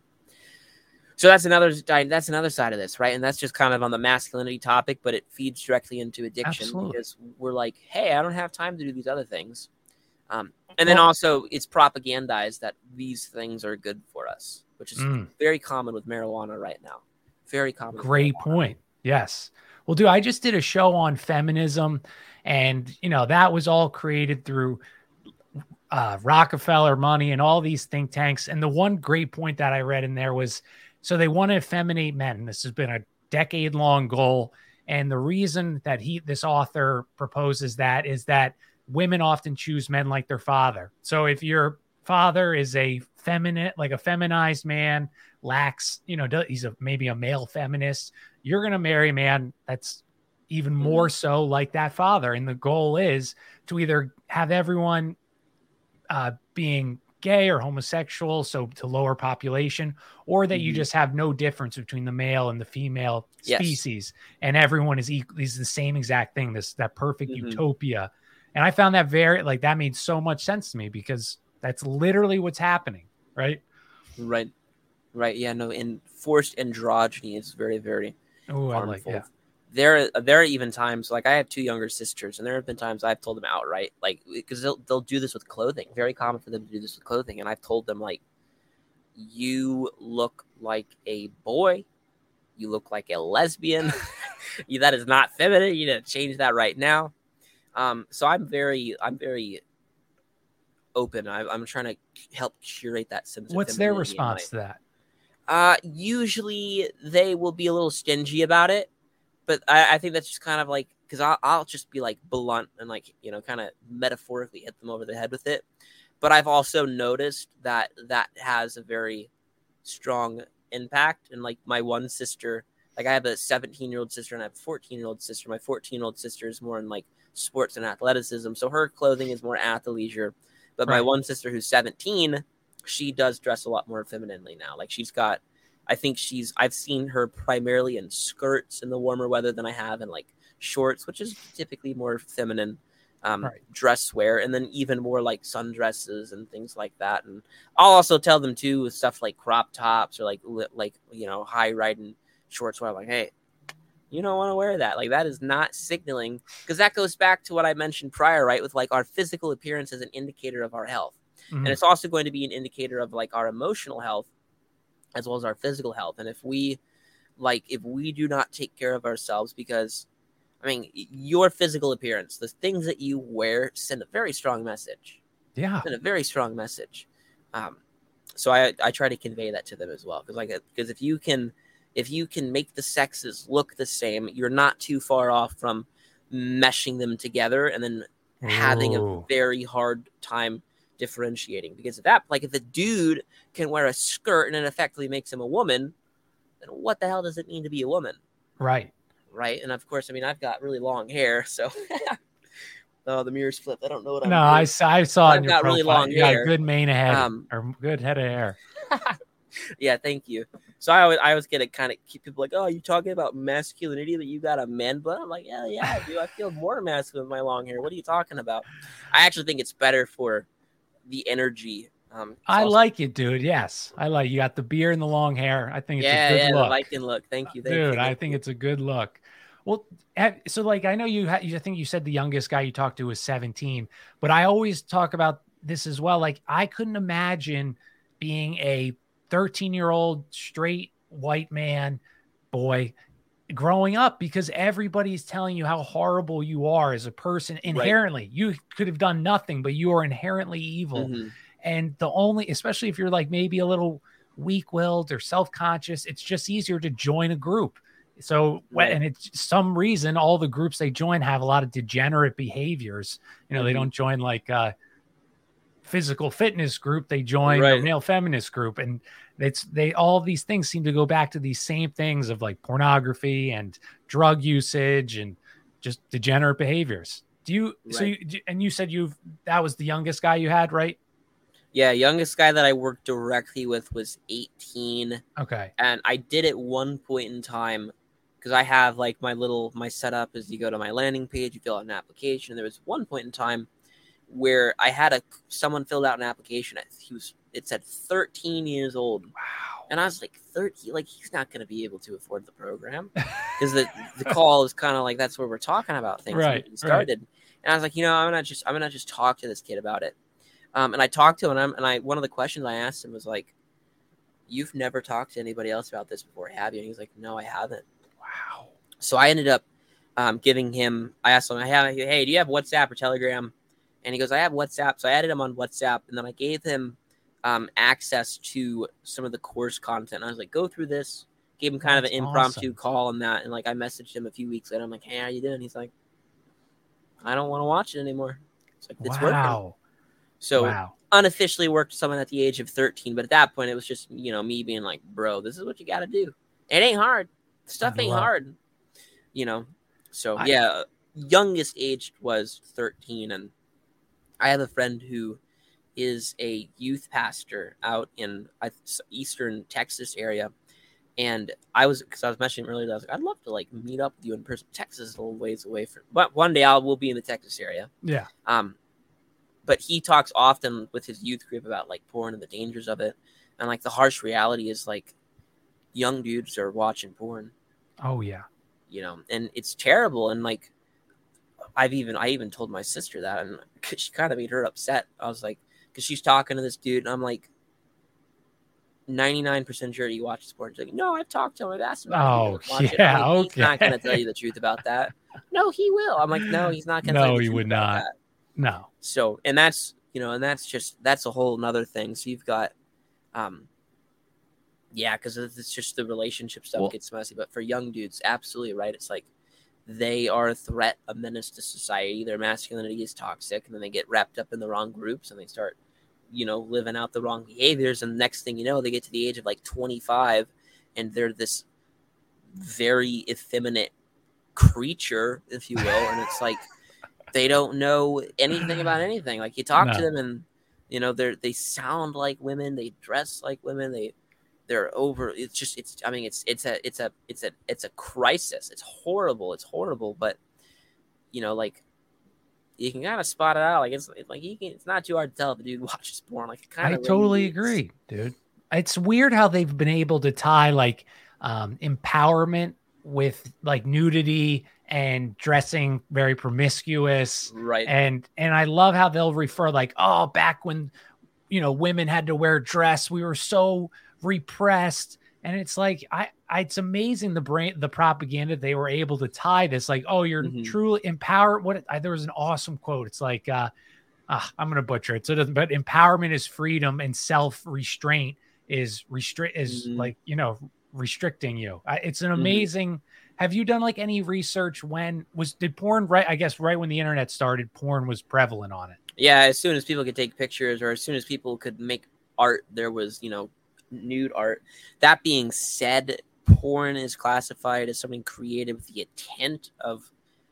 So that's another, that's another side of this, right? And that's just kind of on the masculinity topic, but it feeds directly into addiction. Absolutely. Because we're like, hey, I don't have time to do these other things. Um, and then well, also it's propagandized that these things are good for us, which is Mm. very common with marijuana right now. Very common. Great point. Yes. Well, dude, I just did a show on feminism, and you know that was all created through uh, Rockefeller money and all these think tanks. And the one great point that I read in there was, so they want to effeminate men. This has been a decade long goal. And the reason that he, this author proposes that is that women often choose men like their father. So if your father is a feminine, like a feminized man, lacks, you know, he's a, maybe a male feminist, you're going to marry a man that's even more so like that father. And the goal is to either have everyone uh, being gay or homosexual, so to lower population, or that mm-hmm. you just have no difference between the male and the female species, yes. and everyone is equal, is the same exact thing, this that perfect mm-hmm. utopia. And I found that very, like, that made so much sense to me, because that's literally what's happening, right? Right, right, yeah, no, and forced androgyny is very, very oh, harmful. I like, yeah. There, there are even times, like I have two younger sisters, and there have been times I've told them outright, like, because they'll they'll do this with clothing. Very common for them to do this with clothing, and I've told them, like, you look like a boy, you look like a lesbian, you, that is not feminine. You need to change that right now. Um, so I'm very, I'm very open. I, I'm trying to help curate that sense. What's their response to that? Uh, usually they will be a little stingy about it. But I, I think that's just kind of like, because I'll, I'll just be like blunt and like, you know, kind of metaphorically hit them over the head with it. But I've also noticed that that has a very strong impact. And like my one sister, like I have a seventeen year old sister and I have a fourteen year old sister. My fourteen year old sister is more in like sports and athleticism. So her clothing is more athleisure. But right. my one sister who's seventeen, she does dress a lot more femininely now. Like she's got, I think she's, I've seen her primarily in skirts in the warmer weather than I have in like shorts, which is typically more feminine um, right. dress wear. And then even more like sundresses and things like that. And I'll also tell them too, with stuff like crop tops or like, like, you know, high riding shorts where I'm like, hey, you don't want to wear that. Like that is not signaling, because that goes back to what I mentioned prior, right? With like our physical appearance as an indicator of our health. Mm-hmm. And it's also going to be an indicator of like our emotional health, as well as our physical health. And if we like, if we do not take care of ourselves, because I mean, your physical appearance, the things that you wear send a very strong message. Yeah. Send a very strong message. Um, so I, I try to convey that to them as well. Cause like, because if you can, if you can make the sexes look the same, you're not too far off from meshing them together and then Ooh. having a very hard time differentiating. Because if that, like if a dude can wear a skirt and it effectively makes him a woman, then what the hell does it mean to be a woman? Right. Right. And of course, I mean, I've got really long hair, so oh, the mirror's flipped. I don't know what I'm no, doing. I, I saw I've in your got profile. really long you hair. Got good mane of head, um, or good head of hair. Yeah, thank you. So I always, I always get to kind of keep people like, oh, you talking about masculinity, that you got a man butt? I'm like, yeah, yeah, I do. I feel more masculine with my long hair. What are you talking about? I actually think it's better for the energy. Um, I also- like it, dude. Yes, I like. You got the beard and the long hair. I think it's yeah, a good yeah, look. the Viking look. Thank you, thank dude. you, thank I think you. it's a good look. Well, so like I know you. Ha- I think you said the youngest guy you talked to was seventeen, but I always talk about this as well. Like I couldn't imagine being a thirteen year old straight white man boy growing up, because everybody's telling you how horrible you are as a person inherently. Right. You could have done nothing, but you are inherently evil. Mm-hmm. And the only, especially if you're like maybe a little weak-willed or self-conscious, it's just easier to join a group. So, right. and it's some reason all the groups they join have a lot of degenerate behaviors. You know, mm-hmm. they don't join like a physical fitness group. They join right. a male feminist group. And it's, they, all of these things seem to go back to these same things of like pornography and drug usage and just degenerate behaviors. Do you, right. so you, and you said you've, that was the youngest guy you had, right? Yeah. Youngest guy that I worked directly with was eighteen. Okay. And I did at one point in time, because I have like my little, my setup is you go to my landing page, you fill out an application. And there was one point in time where I had a, someone filled out an application. He was, it said thirteen years old. Wow. And I was like, thirteen, like he's not going to be able to afford the program, because the, the call is kind of like, that's where we're talking about things. Right. When started. Right. And I was like, you know, I'm going to just, I'm going to just talk to this kid about it. Um, and I talked to him and, I'm, and I, one of the questions I asked him was like, you've never talked to anybody else about this before, have you? And he's like, no, I haven't. Wow. So I ended up um, giving him, I asked him, I have, hey, do you have WhatsApp or Telegram? And he goes, I have WhatsApp. So I added him on WhatsApp, and then I gave him um, access to some of the course content. I was like, go through this. Gave him kind That's of an impromptu awesome. call on that. And like, I messaged him a few weeks later. I'm like, hey, how you doing? He's like, I don't want to watch it anymore. It's like, it's Wow. working. So wow. unofficially worked someone at the age of thirteen. But at that point, it was just, you know, me being like, bro, this is what you got to do. It ain't hard. Stuff ain't Love- hard. You know? So I- yeah, youngest age was thirteen. And I have a friend who is a youth pastor out in Eastern Texas area. And I was, because I was mentioning earlier, that I was like, I'd love to like meet up with you in person. Texas is a little ways away from, but one day I will be in the Texas area. Yeah. Um, but he talks often with his youth group about like porn and the dangers of it, and like the harsh reality is like young dudes are watching porn. Oh yeah. You know, and it's terrible. And like, I've even I even told my sister that, and she kind of made her upset. I was like, because she's talking to this dude, and I'm like, ninety-nine percent sure he watches porn. She's like, no, I've talked to him. I've asked him. Oh, watch yeah, it. Like, he's okay. not going to tell you the truth about that. No, he will. I'm like, no, he's not going to No, tell you the he truth would about not. that. No. So, and that's, you know, and that's just, that's a whole nother thing. So you've got, um, yeah, because it's just the relationship stuff Well- gets messy. But for young dudes, absolutely right. It's like they are a threat, a menace to society. Their masculinity is toxic, and then they get wrapped up in the wrong groups, and they start, you know, living out the wrong behaviors. And the next thing you know, they get to the age of like twenty-five, and they're this very effeminate creature, if you will. And it's like they don't know anything about anything. Like you talk No. to them, and you know, they're they sound like women, they dress like women, they they're over. It's just it's. I mean, it's it's a it's a it's a it's a crisis. It's horrible. It's horrible. But you know, like you can kind of spot it out. Like it's, it's like you can. It's not too hard to tell if a dude watches porn. Like it kind I of totally radiates. agree, dude. It's weird how they've been able to tie like um, empowerment with like nudity and dressing very promiscuous. Right. And and I love how they'll refer like, oh, back when, you know, women had to wear dress, we were so repressed. And it's like, I, I it's amazing the brain, the propaganda they were able to tie this, like, oh, you're Mhm. truly empowered. What I, there was an awesome quote. It's like, uh, uh I'm gonna butcher it. So it doesn't, but empowerment is freedom, and self-restraint is restrict is Mhm. like, you know, restricting you. I, it's an Mhm. amazing. Have you done like any research when was did porn right? I guess right when the internet started, porn was prevalent on it. Yeah, as soon as people could take pictures, or as soon as people could make art, there was, you know, nude art. That being said, porn is classified as something created with the intent of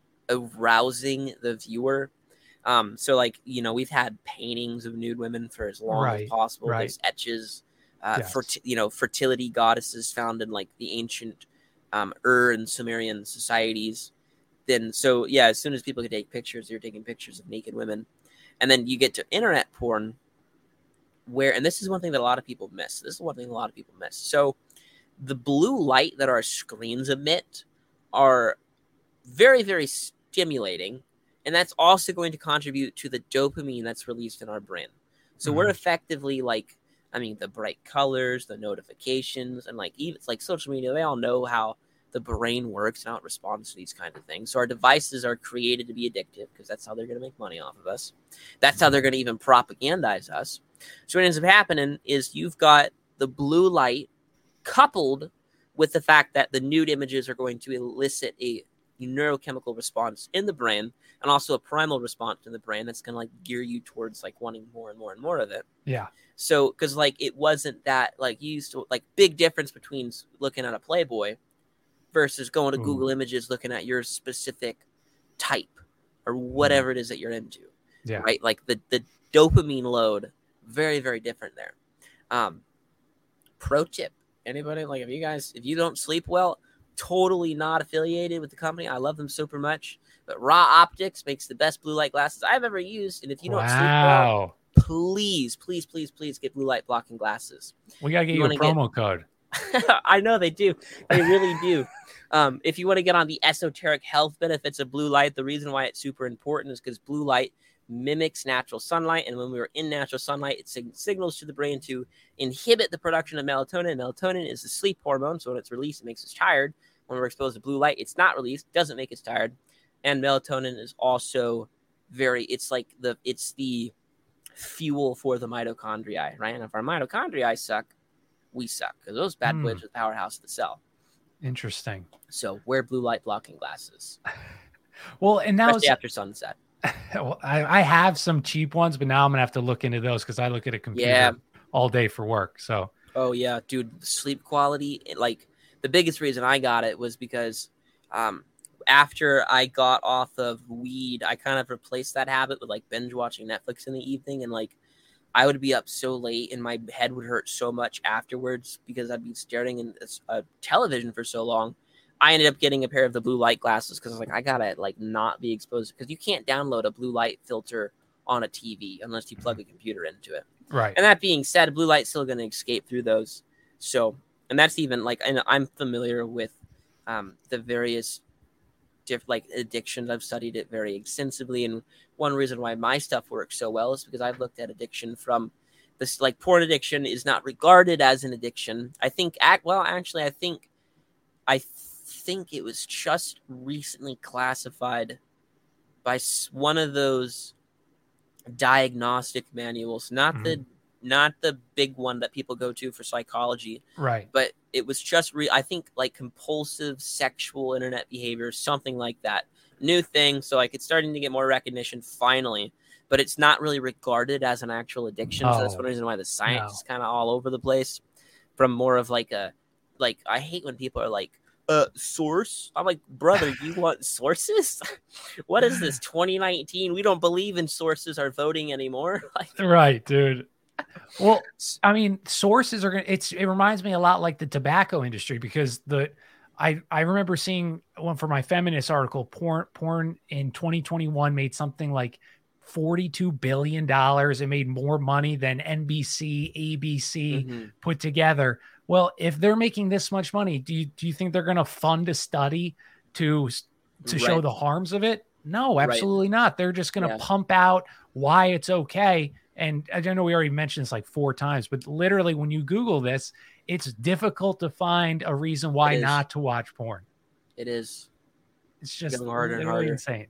arousing the viewer. Um, so, like, you know, we've had paintings of nude women for as long Right, as possible. right. There's etches, uh, Yes. for you know, fertility goddesses found in like the ancient um, Ur and Sumerian societies. Then, so yeah, as soon as people could take pictures, they're taking pictures of naked women. And then you get to internet porn, where, and this is one thing that a lot of people miss. This is one thing a lot of people miss. So the blue light that our screens emit are very, very stimulating. And that's also going to contribute to the dopamine that's released in our brain. So we're Mhm. effectively like, I mean, the bright colors, the notifications, and like even it's like social media, they all know how the brain works and how it responds to these kinds of things. So our devices are created to be addictive because that's how they're going to make money off of us. That's how they're going to even propagandize us. So what ends up happening is you've got the blue light coupled with the fact that the nude images are going to elicit a neurochemical response in the brain, and also a primal response in the brain that's going to like gear you towards like wanting more and more and more of it. Yeah. So, because like it wasn't that like you used to like big difference between looking at a Playboy versus going to Ooh. Google Images looking at your specific type or whatever it is that you're into. Yeah. Right? Like the the dopamine load, very very different there. Um, pro tip: anybody like if you guys if you don't sleep well, totally not affiliated with the company. I love them super much, but Raw Optics makes the best blue light glasses I've ever used. And if you don't sleep well, Wow. please, please, please, please get blue light blocking glasses. We gotta get You you, a wanna get- promo code. I know they do. They really do. Um, if you want to get on the esoteric health benefits of blue light, the reason why it's super important is because blue light mimics natural sunlight, and when we are in natural sunlight, it sig- signals to the brain to inhibit the production of melatonin. Melatonin is the sleep hormone, so when it's released, it makes us tired. When we're exposed to blue light, it's not released, doesn't make us tired. And melatonin is also very, it's like the, it's the fuel for the mitochondria, right? And if our mitochondria suck, we suck, because those bad Hmm. boys are the powerhouse of the cell. Interesting. So wear blue light blocking glasses, Well, and now especially it's- after sunset. well, I, I have some cheap ones, but now I'm gonna have to look into those because I look at a computer Yeah. all day for work. So Oh yeah, dude, sleep quality. Like the biggest reason I got it was because um, after I got off of weed, I kind of replaced that habit with like binge watching Netflix in the evening, and like I would be up so late and my head would hurt so much afterwards because I'd be staring in a television for so long. I ended up getting a pair of the blue light glasses because I was like, I gotta like not be exposed, because you can't download a blue light filter on a T V unless you plug a computer into it. right. And that being said, blue light's still going to escape through those. So, and that's even like, and I'm familiar with um, the various different like addictions. I've studied it very extensively. And one reason why my stuff works so well is because I've looked at addiction from this, like porn addiction is not regarded as an addiction. I think, act well, actually, I think, I think it was just recently classified by one of those diagnostic manuals, not mm-hmm. the not the big one that people go to for psychology, right? But it was just re- I think like compulsive sexual internet behavior, something like that. New thing, so like it's starting to get more recognition finally, but it's not really regarded as an actual addiction. Oh, so that's one reason why the science no. is kind of all over the place. From more of like a like I hate when people are like, Uh, source. I'm like, brother, you want sources? What is this, twenty nineteen? We don't believe in sources are voting anymore. Like, right, dude. Well, I mean, sources are gonna. It's it reminds me a lot like the tobacco industry, because the I I remember seeing one for my feminist article. Porn porn in twenty twenty-one made something like forty-two billion dollars. It made more money than N B C, A B C mm-hmm. put together. Well, if they're making this much money, do you do you think they're going to fund a study to to right. show the harms of it? No, absolutely right. not. They're just going to yeah. pump out why it's okay. And I don't know, we already mentioned this like four times, but literally when you Google this, it's difficult to find a reason why not to watch porn. It is. It's just getting harder and harder. Insane.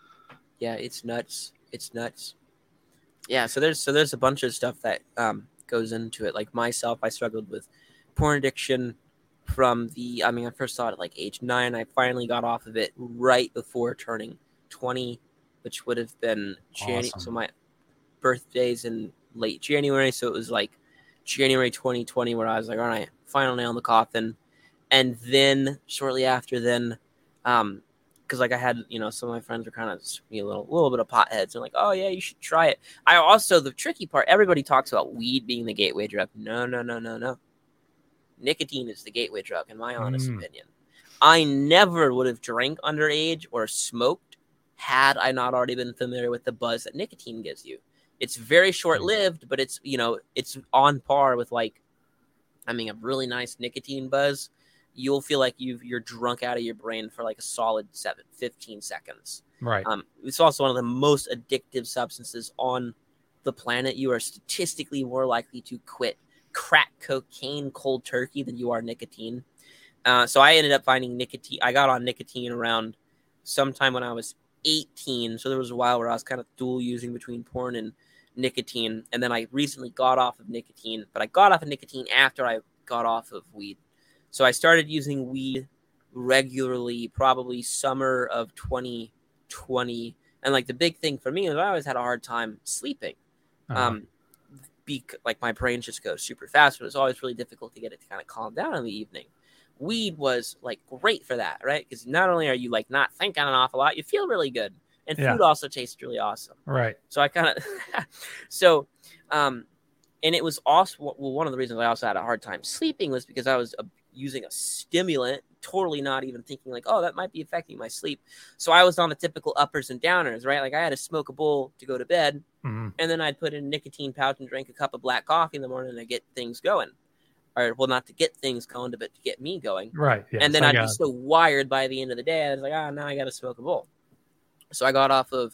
Yeah, it's nuts. It's nuts. Yeah, so there's so there's a bunch of stuff that um, goes into it. Like myself, I struggled with porn addiction from the, I mean, I first saw it at like age nine. I finally got off of it right before turning twenty, which would have been January. Awesome. So my birthday's in late January. So it was like January twenty twenty where I was like, all right, final nail in the coffin. And then shortly after then, um, because like I had, you know, some of my friends were kind of me a little, little bit of potheads. They're like, oh yeah, you should try it. I also, the tricky part, everybody talks about weed being the gateway drug. No, no, no, no, no. Nicotine is the gateway drug, in my honest mm. opinion. I never would have drank underage or smoked had I not already been familiar with the buzz that nicotine gives you. It's very short-lived, but it's, you know, it's on par with like, I mean, a really nice nicotine buzz. You'll feel like you've, you're drunk out of your brain for like a solid seven, fifteen seconds. Right. Um, it's also one of the most addictive substances on the planet. You are statistically more likely to quit crack cocaine cold turkey than you are nicotine. Uh, so I ended up finding nicotine. I got on nicotine around sometime when I was eighteen. So there was a while where I was kind of dual using between porn and nicotine. And then I recently got off of nicotine, but I got off of nicotine after I got off of weed. So I started using weed regularly, probably summer of twenty twenty. And like the big thing for me is I always had a hard time sleeping. Uh-huh. Um, be, like my brain just goes super fast, but it's always really difficult to get it to kind of calm down in the evening. Weed was like great for that, right? Because not only are you like not thinking an awful lot, you feel really good. And food yeah. also tastes really awesome. Right. So I kind of, so, um, and it was also, well, one of the reasons I also had a hard time sleeping was because I was uh, using a stimulant, totally not even thinking like, oh, that might be affecting my sleep. So I was on the typical uppers and downers, right? Like I had to smoke a bowl to go to bed. Mm-hmm. And then I'd put in a nicotine pouch and drink a cup of black coffee in the morning to get things going. Or, well, not to get things going, but to get me going. Right. Yes, and then I'd be so wired by the end of the day, I was like, ah, oh, now I got to smoke a bowl. So I got off of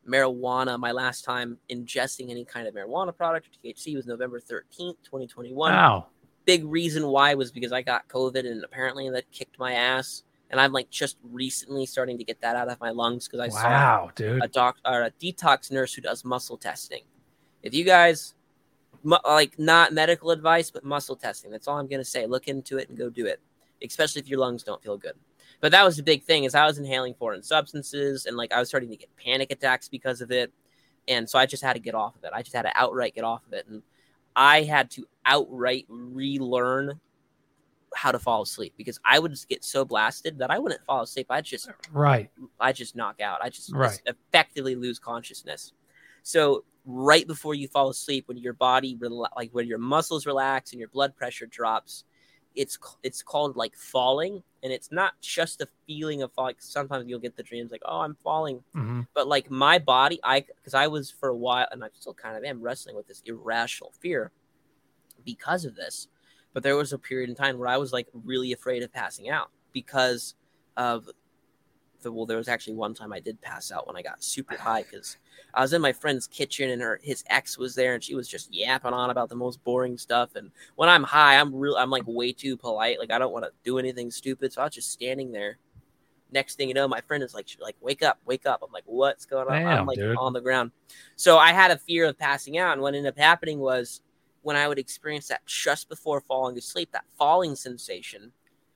marijuana. My last time ingesting any kind of marijuana product or T H C was November thirteenth, twenty twenty-one. Wow. Big reason why was because I got COVID, and apparently that kicked my ass. And I'm like just recently starting to get that out of my lungs because I wow, saw dude. a doc or a detox nurse who does muscle testing. If you guys mu- like, not medical advice, but muscle testing, that's all I'm going to say. Look into it and go do it, especially if your lungs don't feel good. But that was the big thing, is I was inhaling foreign substances, and like I was starting to get panic attacks because of it. And so I just had to get off of it. I just had to outright get off of it. And I had to outright relearn how to fall asleep, because I would just get so blasted that I wouldn't fall asleep. I'd just, right. I just knock out. I just, right. just effectively lose consciousness. So right before you fall asleep, when your body, like when your muscles relax and your blood pressure drops, it's it's called like falling. And it's not just a feeling of falling. Sometimes you'll get the dreams like, oh, I'm falling. Mm-hmm. But like my body, I because I was for a while, and I still kind of am wrestling with this irrational fear because of this. But there was a period in time where I was like really afraid of passing out because of the, well, there was actually one time I did pass out when I got super high, because I was in my friend's kitchen and her, his ex was there, and she was just yapping on about the most boring stuff. And when I'm high, I'm real, I'm like way too polite. Like I don't want to do anything stupid. So I was just standing there. Next thing you know, my friend is like, she's like, wake up, wake up. I'm like, what's going on? Damn, I'm like dude. on the ground. So I had a fear of passing out. And what ended up happening was, when I would experience that just before falling asleep, that falling sensation,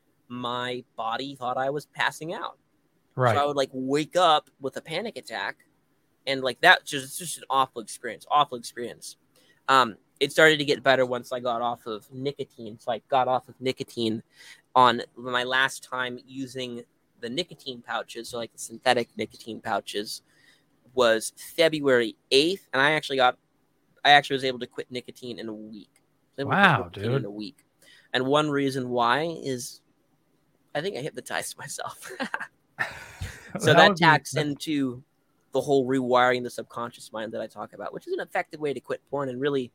my body thought I was passing out. Right. So I would like wake up with a panic attack, and like that just, it's just an awful experience, awful experience. Um, it started to get better once I got off of nicotine. So I got off of nicotine on my last time using the nicotine pouches. So like the synthetic nicotine pouches was February eighth. And I actually got I actually was able to quit nicotine in a week. Wow, dude. In a week. And one reason why is I think I hypnotized myself. So that, that tacks be, into the whole rewiring the subconscious mind that I talk about, which is an effective way to quit porn and really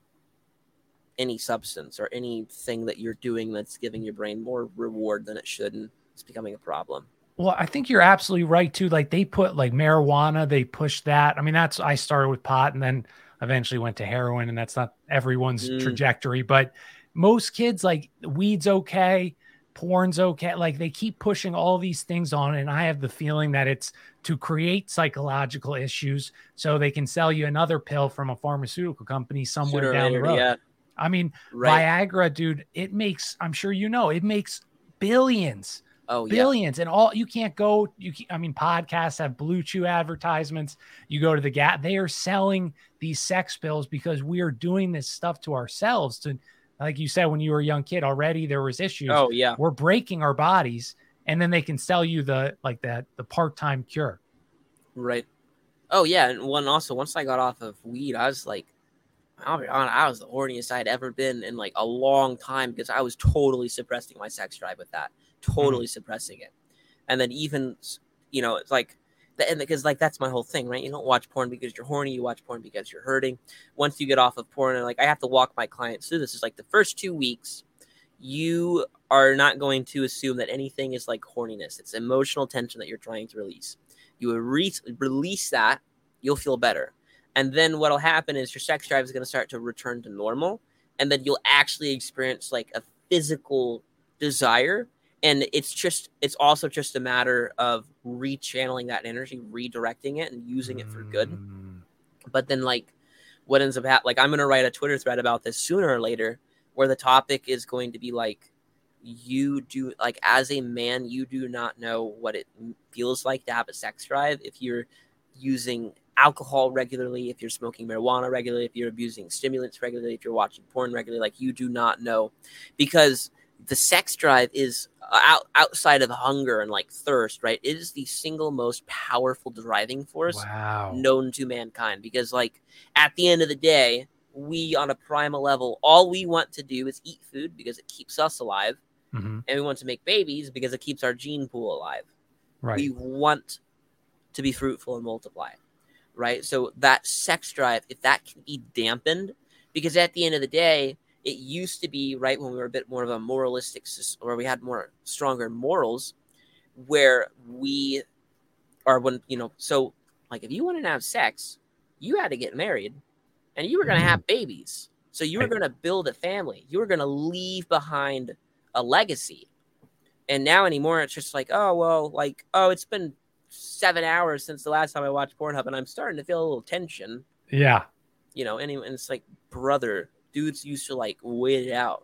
any substance or anything that you're doing that's giving your brain more reward than it should, and it's becoming a problem. Well, I think you're absolutely right too. Like they put like marijuana, they push that. I mean, that's, I started with pot and then eventually went to heroin, and that's not everyone's mm. trajectory, but most kids, like weed's okay, porn's okay. Like they keep pushing all these things on. And I have the feeling that it's to create psychological issues so they can sell you another pill from a pharmaceutical company somewhere Sooner down later, the road. Yeah. I mean, right. Viagra, dude, it makes, I'm sure, you know, it makes billions. Oh, billions. Yeah. And all you can't go, you I mean, podcasts have Blue Chew advertisements. You go to the Gap, they are selling these sex pills because we are doing this stuff to ourselves. To, like you said, when you were a young kid already, there was issues. Oh yeah. We're breaking our bodies, and then they can sell you the, like that, the part-time cure. Right. Oh yeah. And one also, once I got off of weed, I was like, I'll be honest, I was the horniest I'd ever been in like a long time, because I was totally suppressing my sex drive with that. Totally mm. suppressing it. And then even, you know, it's like, and because like that's my whole thing, right? You don't watch porn because you're horny, you watch porn because you're hurting. Once you get off of porn, and like I have to walk my clients through this, is like the first two weeks, you are not going to assume that anything is like horniness. It's emotional tension that you're trying to release. You re- release that, you'll feel better. And then what'll happen is your sex drive is going to start to return to normal, and then you'll actually experience like a physical desire. And it's just, it's also just a matter of rechanneling that energy, redirecting it, and using it for good. Mm. But then, like, what ends up happening, like, I'm going to write a Twitter thread about this sooner or later, where the topic is going to be like, you do, like, as a man, you do not know what it feels like to have a sex drive if you're using alcohol regularly, if you're smoking marijuana regularly, if you're abusing stimulants regularly, if you're watching porn regularly. Like, you do not know, because the sex drive is out, outside of hunger and like thirst, right? It is the single most powerful driving force wow. known to mankind, because like at the end of the day, we on a primal level, all we want to do is eat food because it keeps us alive. Mm-hmm. And we want to make babies because it keeps our gene pool alive. Right. We want to be fruitful and multiply, right? So that sex drive, if that can be dampened, because at the end of the day, it used to be, right, when we were a bit more of a moralistic system, where we had more stronger morals, where we are, when, you know, so Like if you wanted to have sex, you had to get married and you were going to have babies. So you were going to build a family. You were going to leave behind a legacy. And now anymore, it's just like, oh, well, like, oh, it's been seven hours since the last time I watched Pornhub and I'm starting to feel a little tension. Yeah. You know, and it's like, brother, dudes used to like wait it out.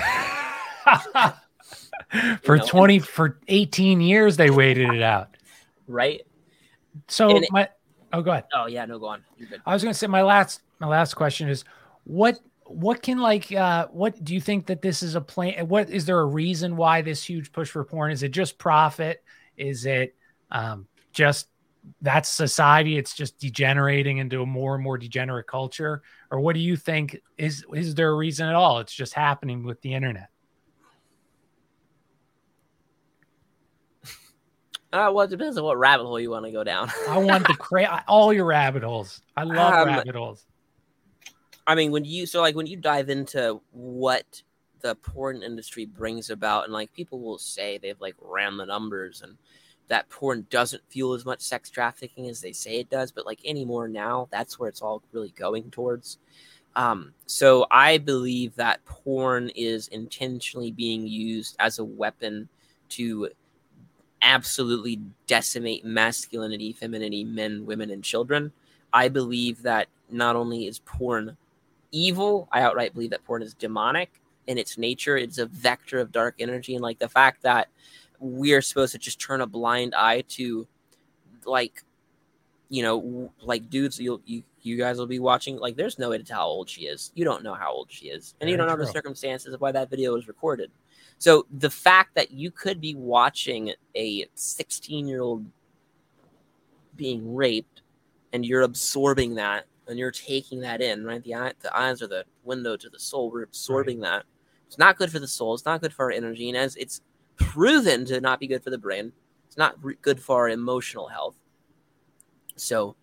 for you know? twenty, for eighteen years, they waited it out. Right. So it, my, oh, go ahead. Oh yeah, no, go on. You're good. I was going to say my last, my last question is what, what can like, uh, what do you think that this is a plan? What, is there a reason why this huge push for porn? Is it just profit? Is it, um, just that's society? It's just degenerating into a more and more degenerate culture, or what do you think? Is, is there a reason at all? It's just happening with the internet. Uh, well, it depends on what rabbit hole you want to go down. I want to create all your rabbit holes. I love um, rabbit holes. I mean, when you, so like when you dive into what the porn industry brings about, and like people will say they've like ran the numbers and that porn doesn't fuel as much sex trafficking as they say it does, but like anymore now, that's where it's all really going towards. Um, so I believe that porn is intentionally being used as a weapon to absolutely decimate masculinity, femininity, men, women, and children. I believe that not only is porn evil, I outright believe that porn is demonic in its nature. It's a vector of dark energy. And like the fact that we are supposed to just turn a blind eye to, like, you know, like dudes, you'll, you you guys will be watching, like there's no way to tell how old she is. You don't know how old she is. And Very you don't know true. the circumstances of why that video was recorded. So the fact that you could be watching a sixteen-year-old being raped and you're absorbing that and you're taking that in, right? The, eye, the eyes are the window to the soul. We're absorbing right. that. It's not good for the soul. It's not good for our energy. And as it's proven to not be good for the brain, it's not re- good for our emotional health. So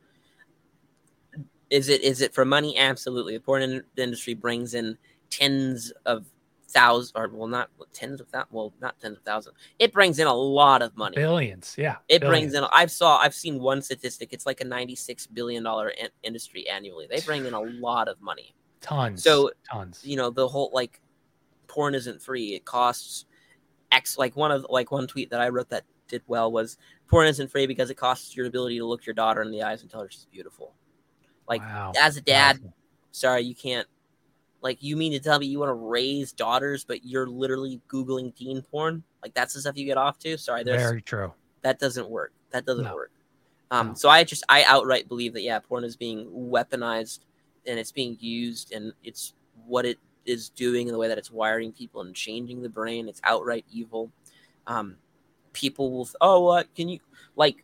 is it is it for money? Absolutely. The porn in- industry brings in tens of thousands, or well, not tens of thousands, well, not tens of thousands. It brings in a lot of money. Billions, yeah. It billions. brings in, I've saw, I've seen one statistic. It's like a ninety-six billion dollars in- industry annually. They bring in a lot of money. Tons. So, tons. You know, the whole, like, porn isn't free. It costs X, like one of, like one tweet that I wrote that did well was, porn isn't free because it costs your ability to look your daughter in the eyes and tell her she's beautiful. Like, wow. As a dad, wow. sorry, you can't. Like, you mean to tell me you want to raise daughters, but you're literally Googling teen porn? Like, that's the stuff you get off to? Sorry. There's, Very true. That doesn't work. That doesn't no. work. Um, no. So I just, I outright believe that, yeah, porn is being weaponized and it's being used and it's what it is doing in the way that it's wiring people and changing the brain. It's outright evil. Um, people will, oh, what uh, can you, like,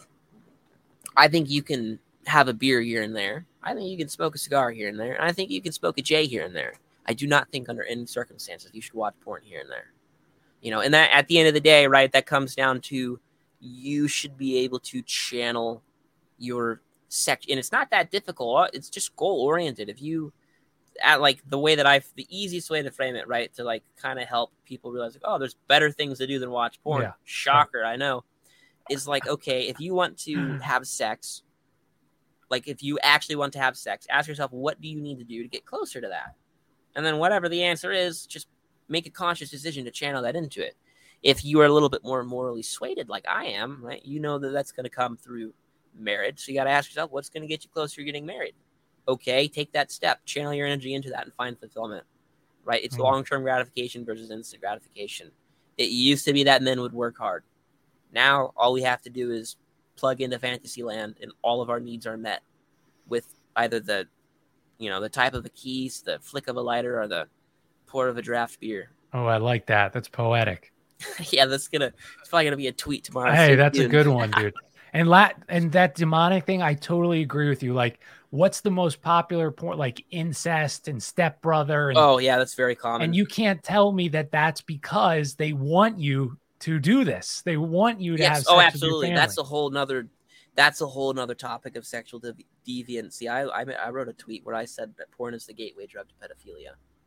I think you can have a beer here and there. I think you can smoke a cigar here and there. And I think you can smoke a J here and there. I do not think under any circumstances you should watch porn here and there. You know, and that at the end of the day, right, that comes down to you should be able to channel your sex. And it's not that difficult. It's just goal oriented. If you, at like the way that I, the easiest way to frame it, right, to like kind of help people realize, like, oh, there's better things to do than watch porn. Yeah. Shocker, I know. Is like, okay, if you want to have sex, like if you actually want to have sex, ask yourself, what do you need to do to get closer to that? And then whatever the answer is, just make a conscious decision to channel that into it. If you are a little bit more morally swayed like I am, right, you know that that's going to come through marriage. So you got to ask yourself, what's going to get you closer to getting married? Okay, take that step, channel your energy into that and find fulfillment, right? It's mm. long-term gratification versus instant gratification. It used to be that men would work hard. Now all we have to do is plug into Fantasyland and all of our needs are met with either the, you know, the type of a keys, the flick of a lighter, or the pour of a draft beer. Oh, I like that. That's poetic. Yeah, that's gonna, it's probably gonna be a tweet tomorrow. Hey, that's a good one, dude. And lat and that demonic thing, I totally agree with you. Like, what's the most popular porn? Like incest and stepbrother. And, oh yeah, that's very common. And you can't tell me that that's because they want you to do this. They want you to yes. have sex oh absolutely with your family. That's a whole nother that's a whole nother topic of sexual devi- deviancy. I, I I wrote a tweet where I said that porn is the gateway drug to pedophilia.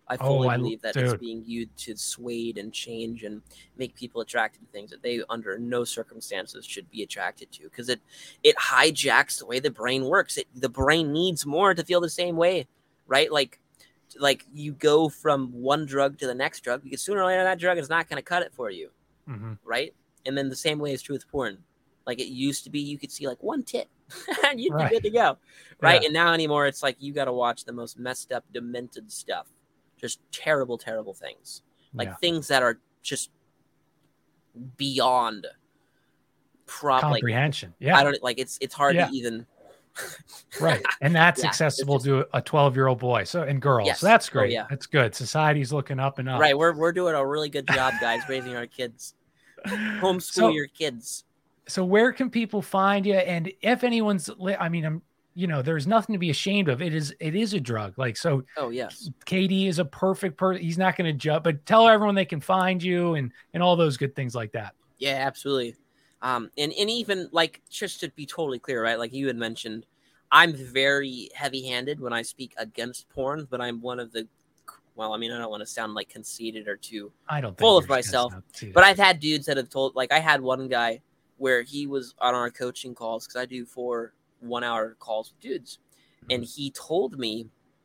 I fully Oh, I- believe that dude. it's being used to sway and change and make people attracted to things that they under no circumstances should be attracted to, because it it hijacks the way the brain works. It, the brain needs more to feel the same way, right? Like like you go from one drug to the next drug because sooner or later that drug is not going to cut it for you, Mm-hmm. right? And then the same way is true with porn. Like it used to be, you could see like one tit and you'd Right. be good to go, right? Yeah. And now anymore, it's like you got to watch the most messed up, demented stuff, just terrible, terrible things, like Yeah. things that are just beyond prop. Like Comprehension. Yeah. I don't like it's it's hard Yeah. to even. Right. And that's Yeah, it's accessible just- to a twelve year old boy. So, and girls. Yes. So that's Oh, great. yeah. That's good. Society's looking up and up. Right, we're we're doing a really good job, guys, raising our kids. Homeschool So- your kids. So where can people find you? And if anyone's, li- I mean, I'm, you know, there's nothing to be ashamed of. It is, it is a drug. Like, so Oh yes. K D is a perfect person. He's not going to jump, but tell everyone they can find you and, and all those good things like that. Yeah, absolutely. Um, and, and even like, just to be totally clear, right? Like you had mentioned, I'm very heavy handed when I speak against porn, but I'm one of the, well, I mean, I don't want to sound like conceited or too I don't think full of you're just gonna myself, sound conceited. but I've had dudes that have told, like I had one guy where he was on our coaching calls, because I do four one hour calls with dudes. And he told me,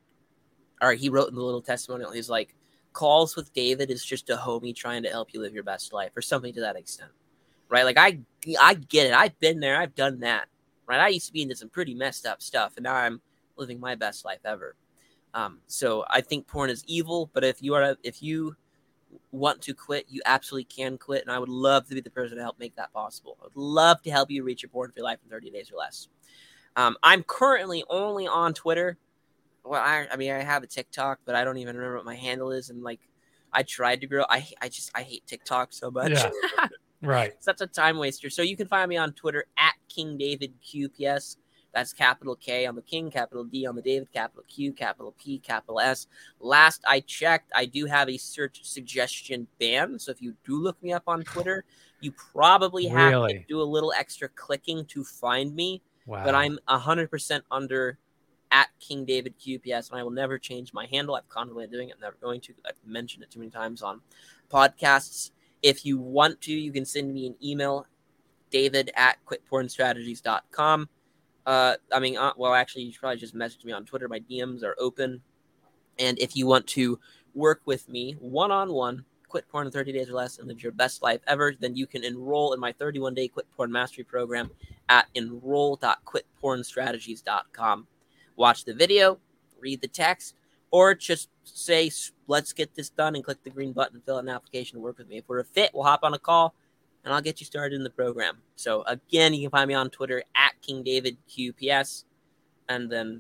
or he wrote in the little testimonial, he's like, calls with David is just a homie trying to help you live your best life, or something to that extent. Right? Like I I get it. I've been there. I've done that. Right? I used to be into some pretty messed up stuff, and now I'm living my best life ever. Um, so I think porn is evil, but if you are if you want to quit, you absolutely can quit, and I would love to be the person to help make that possible. I would love to help you reach your porn-free life in thirty days or less. Um, I'm currently only on Twitter. Well, I, I mean, I have a TikTok, but I don't even remember what my handle is. And like, I tried to grow. I, I just, I hate TikTok so much. Yeah. Right. Such a time waster. So you can find me on Twitter at King David Q P S. That's capital K on the King, capital D on the David, capital Q, capital P, capital S. Last I checked, I do have a search suggestion ban. So if you do look me up on Twitter, you probably have Really? to do a little extra clicking to find me. Wow. But I'm one hundred percent under at King David Q P S, and I will never change my handle. I've contemplated doing it. I'm never going to. I've mentioned it too many times on podcasts. If you want to, you can send me an email, david at quit porn strategies dot com. Uh, I mean, uh, well, actually, you should probably just message me on Twitter. My D Ms are open. And if you want to work with me one-on-one, quit porn in thirty days or less, and live your best life ever, then you can enroll in my thirty-one day quit porn mastery program at enroll dot quit porn strategies dot com. Watch the video, read the text, or just say, let's get this done, and click the green button, fill out an application, and work with me. If we're a fit, we'll hop on a call, and I'll get you started in the program. So again, you can find me on Twitter at King David Q P S, and then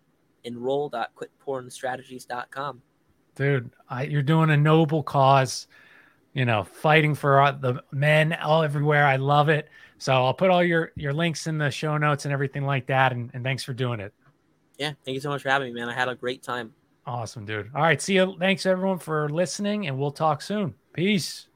enroll dot quit porn strategies dot com. Dude, I, you're doing a noble cause, you know, fighting for uh, the men all everywhere. I love it. So I'll put all your, your links in the show notes and everything like that. And, and thanks for doing it. Yeah, thank you so much for having me, man. I had a great time. Awesome, dude. All right. See you. Thanks everyone for listening, and we'll talk soon. Peace.